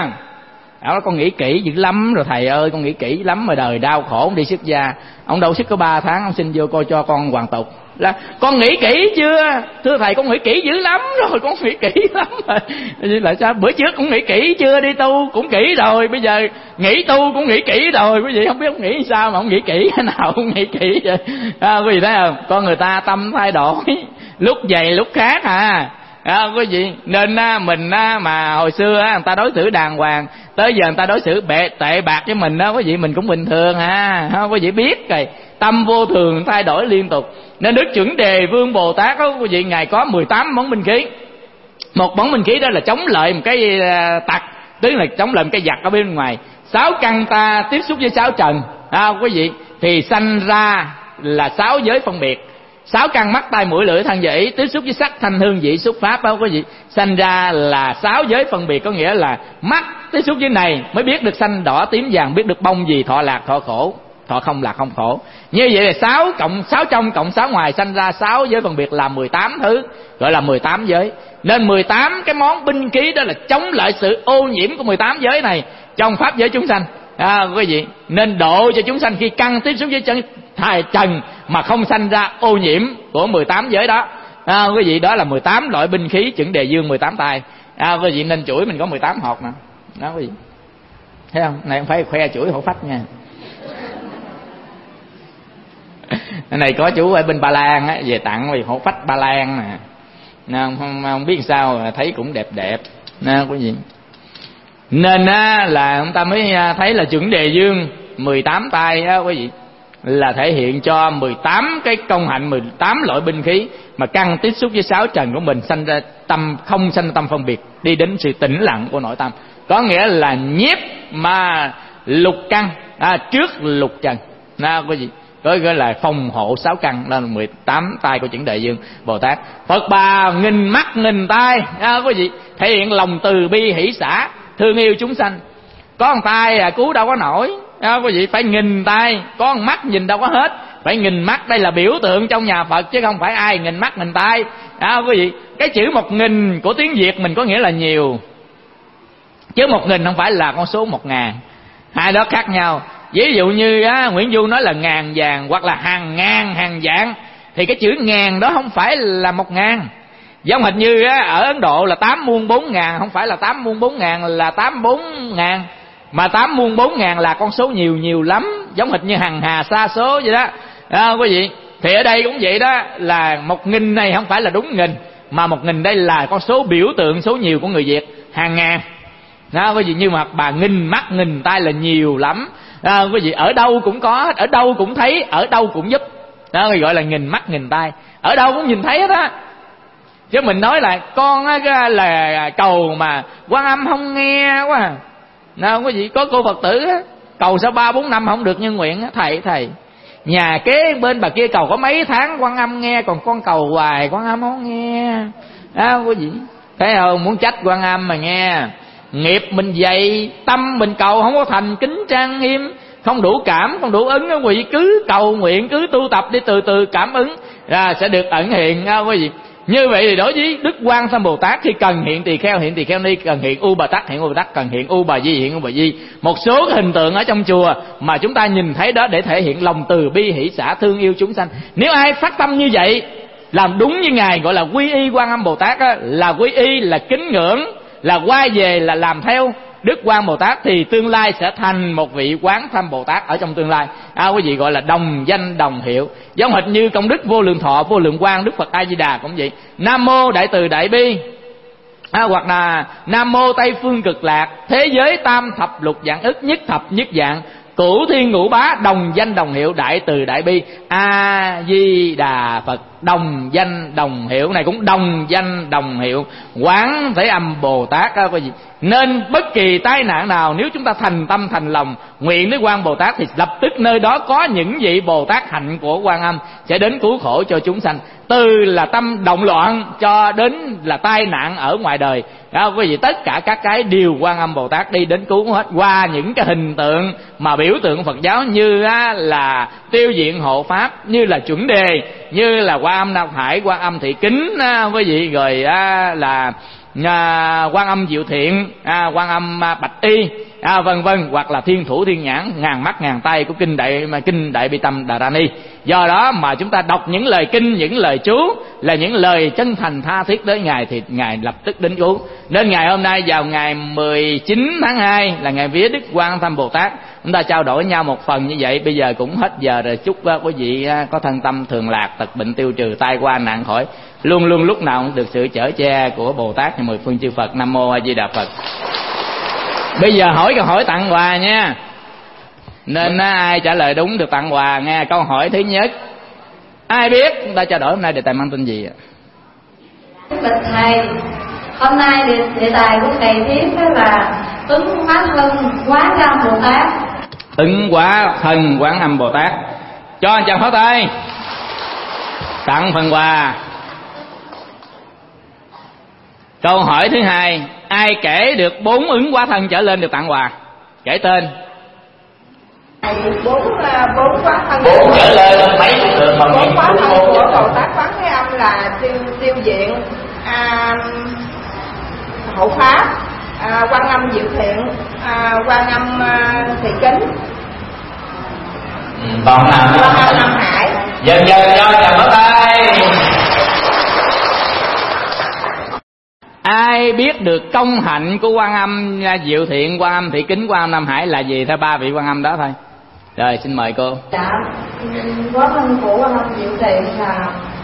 Ông nói con nghĩ kỹ dữ lắm rồi thầy ơi, con nghĩ kỹ lắm mà đời đau khổ không đi xuất gia. Ông đâu xuất có ba tháng ông xin vô coi cho con hoàn tục. Là con nghĩ kỹ chưa? Thưa thầy con nghĩ kỹ dữ lắm rồi, con nghĩ kỹ lắm rồi. Là sao? Bữa trước cũng nghĩ kỹ chưa đi tu cũng kỹ rồi, bây giờ nghĩ tu cũng nghĩ kỹ rồi. Quý vị không biết ông nghĩ sao mà ông nghĩ kỹ cái nào cũng nghĩ kỹ vậy. À, quý vị thấy không? Con người ta tâm thay đổi, lúc vậy lúc khác à. À, quý vị nên á, mình á, mà hồi xưa á, người ta đối xử đàng hoàng, tới giờ người ta đối xử bệ tệ bạc với mình đó, quý vị mình cũng bình thường à. Quý vị biết rồi, tâm vô thường thay đổi liên tục. Nên Đức Chuẩn Đề Vương Bồ Tát đó, quý vị ngài có mười tám món binh khí. Một món binh khí đó là chống lại một cái tặc, tức là chống lại một cái giặc ở bên ngoài. Sáu căn ta tiếp xúc với sáu trần, à, quý vị thì sanh ra là sáu giới phân biệt. Sáu căn mắt tai mũi lưỡi thân vị tiếp xúc với sắc thanh hương vị xúc pháp đó quý vị, sanh ra là sáu giới phân biệt. Có nghĩa là mắt tiếp xúc với này mới biết được xanh đỏ tím vàng, biết được bông gì, thọ lạc thọ khổ, thọ không lạc không khổ. Như vậy là sáu cộng sáu trong cộng sáu ngoài sanh ra sáu giới phân biệt là mười tám thứ, gọi là mười tám giới. Nên mười tám cái món binh khí đó là chống lại sự ô nhiễm của mười tám giới này trong pháp giới chúng sanh. À, quý vị nên độ cho chúng sanh khi căn tiếp xúc với chân thai trần mà không sanh ra ô nhiễm của mười tám giới đó. À, quý vị đó là mười tám loại binh khí Chuẩn Đề Dương mười tám tay. À, quý vị nên chuỗi mình có mười tám hột nè. Đó quý vị. Thấy không? Này không phải khoe chuỗi hộ phách nha. Cái này có chú ở bên Ba Lan á, về tặng vì hộ phách Ba Lan nè. Không, không, không biết sao thấy cũng đẹp đẹp. Nè quý vị. Nên á, là ông ta mới thấy là Chuẩn Đề Dương mười tám tay á quý vị, là thể hiện cho mười tám cái công hạnh, mười tám loại binh khí mà căn tiếp xúc với sáu trần của mình sanh ra tâm, không sanh tâm phân biệt, đi đến sự tĩnh lặng của nội tâm. Có nghĩa là nhiếp mà lục căn à, trước lục trần. Nào quý vị, có gọi là phòng hộ sáu căn, đó là mười tám tay của Chuẩn Đề Dương Bồ Tát. Phật Bà nghìn mắt nghìn tay à, quý vị, thể hiện lòng từ bi hỷ xả, thương yêu chúng sanh. Có một tay à, cứu đâu có nổi à, quý vị, phải nghìn tay. Có một mắt nhìn đâu có hết, phải nghìn mắt. Đây là biểu tượng trong nhà Phật chứ không phải ai nghìn mắt nghìn tay à, quý vị. Cái chữ một nghìn của tiếng Việt mình có nghĩa là nhiều, chứ một nghìn không phải là con số một ngàn, hai đó khác nhau. Ví dụ như á, Nguyễn Du nói là ngàn vàng hoặc là hàng ngàn hàng vạn, thì cái chữ ngàn đó không phải là một ngàn. Giống hệt như á, ở Ấn Độ là tám muôn bốn ngàn, không phải là tám muôn bốn ngàn là tám bốn ngàn, mà tám muôn bốn ngàn là con số nhiều nhiều lắm, giống hệt như hằng hà sa số vậy đó à, quý vị. Thì ở đây cũng vậy đó, là một nghìn này không phải là đúng nghìn, mà một nghìn đây là con số biểu tượng số nhiều của người Việt, hàng ngàn đó quý vị. Nhưng mà bà nghìn mắt nghìn tay là nhiều lắm à, quý vị. Ở đâu cũng có, ở đâu cũng thấy, ở đâu cũng giúp đó, gọi là nghìn mắt nghìn tay, ở đâu cũng nhìn thấy hết á. Chứ mình nói là con á, là cầu mà Quan Âm không nghe quá à. Nào quý vị, có cô Phật tử á, cầu sao ba bốn năm không được như nguyện á. Thầy thầy nhà kế bên bà kia cầu có mấy tháng Quan Âm nghe, còn con cầu hoài Quan Âm không nghe đó quý vị. Thấy không? Muốn trách Quan Âm mà nghe, nghiệp mình dày, tâm mình cầu không có thành kính trang nghiêm, không đủ cảm, không đủ ứng đó quý vị. Cứ cầu nguyện, cứ tu tập đi, từ từ cảm ứng ra sẽ được ẩn hiện đó quý vị. Như vậy thì đối với Đức Quan Tham Bồ Tát, khi cần hiện tỳ kheo hiện tỳ kheo ni, cần hiện U Bà Tắc hiện U Bà Tắc, cần hiện U Bà Di hiện U Bà Di. Một số cái hình tượng ở trong chùa mà chúng ta nhìn thấy đó để thể hiện lòng từ bi hỷ xả thương yêu chúng sanh. Nếu ai phát tâm như vậy, làm đúng như ngài gọi là quy y Quan Âm Bồ Tát á, là quy y, là kính ngưỡng, là quay về, là làm theo Đức Quan Bồ Tát, thì tương lai sẽ thành một vị Quán Tham Bồ Tát ở trong tương lai. À, quý vị gọi là đồng danh đồng hiệu, giống hệt như công đức vô lượng thọ, vô lượng quang Đức Phật A Di Đà cũng vậy. Nam mô Đại Từ Đại Bi, à, hoặc là Nam mô Tây Phương Cực Lạc, thế giới tam thập lục dạng ức, nhất thập nhất dạng, cửu thiên ngũ bá, đồng danh đồng hiệu, Đại Từ Đại Bi A Di Đà Phật, đồng danh đồng hiệu. Này cũng đồng danh đồng hiệu Quán Thế Âm Bồ Tát đó, quý vị. Nên bất kỳ tai nạn nào, nếu chúng ta thành tâm thành lòng nguyện với Quan Bồ Tát, thì lập tức nơi đó có những vị Bồ Tát hạnh của Quan Âm sẽ đến cứu khổ cho chúng sanh, từ là tâm động loạn cho đến là tai nạn ở ngoài đời đó, quý vị. Tất cả các cái điều Quan Âm Bồ Tát đi đến cứu hết qua những cái hình tượng mà biểu tượng Phật giáo, như là Tiêu Diện Hộ Pháp, như là Chuẩn Đề, như là Quan Âm Nam Hải, Quan Âm Thị Kính, quý vị, rồi là À, Quan Âm Diệu Thiện, à, Quan Âm à, Bạch Y, à, vân vân, hoặc là Thiên Thủ Thiên Nhãn, ngàn mắt ngàn tay của kinh đại mà kinh Đại Bi Tâm Đà Ra Ni. Do đó mà chúng ta đọc những lời kinh, những lời chú là những lời chân thành tha thiết tới ngài, thì ngài lập tức đến cứu. Nên ngày hôm nay vào ngày mười chín tháng hai là ngày vía Đức Quan Tham Bồ Tát, chúng ta trao đổi với nhau một phần như vậy. Bây giờ cũng hết giờ rồi, chúc uh, quý vị uh, có thân tâm thường lạc, tật bệnh tiêu trừ, tai qua nạn khỏi, luôn luôn lúc nào cũng được sự chở che của Bồ Tát và mười phương chư Phật. Nam mô A Di Đà Phật. Bây giờ hỏi câu hỏi tặng quà nha, nên uh, ai trả lời đúng được tặng quà nghe. Câu hỏi thứ nhất, ai biết chúng ta trao đổi hôm nay đề tài mang tên gì ạ? Bạch thầy, hôm nay đề, đề tài của thầy viết đó là ứng hóa thân Quán Âm Bồ Tát. Ứng hóa thân Quán Âm Bồ Tát. Cho anh chàng pháo tay tặng phần quà. Câu hỏi thứ hai, ai kể được bốn ứng hóa thân trở lên được tặng quà? Kể tên. Bốn bốn hóa thân bốn trở lên mấy được phần bốn hóa thân của Bồ Tát Quán Thế Âm là tiêu tiêu diện, à, Hộ Pháp, à, Quan Âm Diệu Thiện, à, Quan Âm à, Thị Kính, ừ, còn nào Quan Âm Nam Hải. Dần dần cho chào pháo tay. Ai biết được công hạnh của Quan Âm Diệu Thiện, Quan Âm Thị Kính, Quan Âm Nam Hải là gì? Theo ba vị Quan Âm đó thôi. Rồi xin mời cô. Dạ, hóa thân của Quan Âm Diệu Thiện là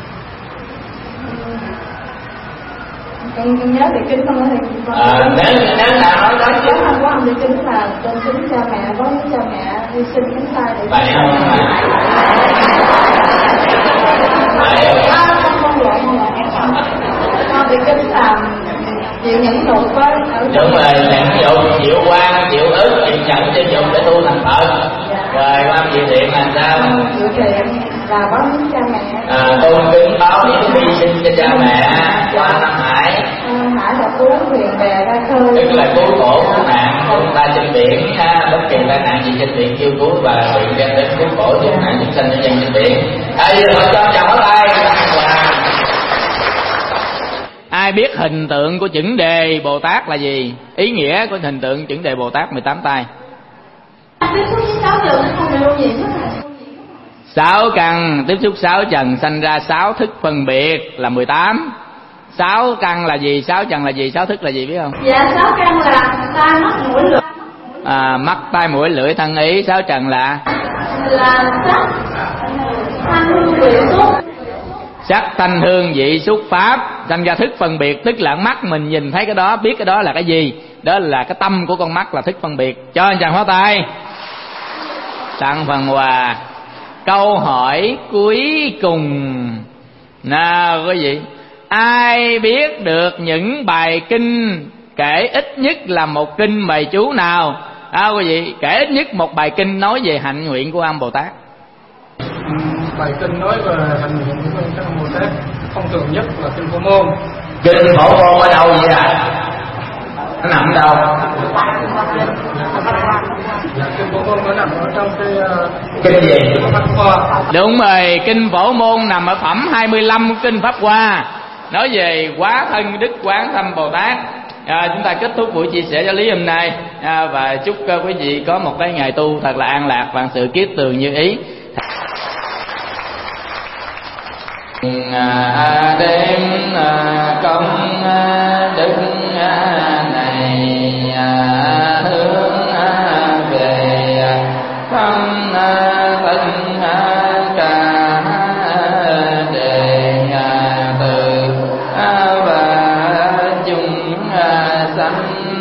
con, con nhớ Thị Kính không thì con à, nếu nếu nào nói nói chứ. Hóa thân Quan Âm Thị Kính là tôn kính cha mẹ, có những cha mẹ hy sinh cánh tay để vậy không? không không lộn không lộn. Con Thị Kính là chịu nhẫn nhục với đúng rồi, nhẫn nhục, chịu quan, chịu ức, chịu nhẫn, chịu nhục để tu thành Phật. Rồi Quan Âm Diệu Thiện là sao? Diệu Thiện là báo hiến cha mẹ, à, tôn kính báo hiến hy sinh cho cha mẹ. Quan Âm Nam Hải, Hải là cứu thuyền bè ra khơi, tức là cứu khổ cứu nạn chúng ta trên biển, ha, bất kỳ tai nạn gì trên biển kêu cứu và nguyện đem đến cứu khổ cứu nạn chúng sanh nhân dân trên biển. À, giờ họ cho chào pháo tay. Ai biết hình tượng của Chuẩn Đề Bồ Tát là gì? Ý nghĩa của hình tượng Chuẩn Đề Bồ Tát mười tám tay. Sáu căn tiếp xúc sáu trần sanh ra sáu thức phân biệt là mười tám. Sáu căn là gì? Sáu trần là gì? Sáu thức là gì biết không? Dạ sáu căn là tai mắt mũi lưỡi. À, mắt tai mũi lưỡi thân ý. Sáu trần là là sắc thanh hương vị xúc. Sắc thanh hương vị xúc pháp sanh ra thức phân biệt, tức là mắt mình nhìn thấy cái đó, biết cái đó là cái gì. Đó là cái tâm của con mắt là thức phân biệt. Cho anh chàng pháo tay tặng phần quà. Câu hỏi cuối cùng nào quý vị, ai biết được những bài kinh kể ít nhất là một kinh bài chú nào? À, quý vị kể ít nhất một bài kinh nói về hạnh nguyện của Âm Bồ Tát. Bài kinh nói về hạnh nguyện của các Âm Bồ Tát thông thường nhất là kinh Phổ Môn. Kinh Phổ Môn ở đâu vậy à? Nó nằm ở đâu? Kinh Phổ Môn nó nằm ở trong cái kinh gì? Pháp Hoa. Đúng rồi, kinh Phổ Môn nằm ở phẩm hai mươi lăm của kinh Pháp Hoa. nói về Quá Thân Đức Quán Thâm Bồ Tát. À, chúng ta kết thúc buổi chia sẻ giáo lý hôm nay, à, và chúc uh, quý vị có một cái ngày tu thật là an lạc, vạn sự kiết tường như ý. À, đêm à, công à, đức à, này à, hướng à, về à, thăm à, thân à, cả đề à, từ à, và chúng à, sanh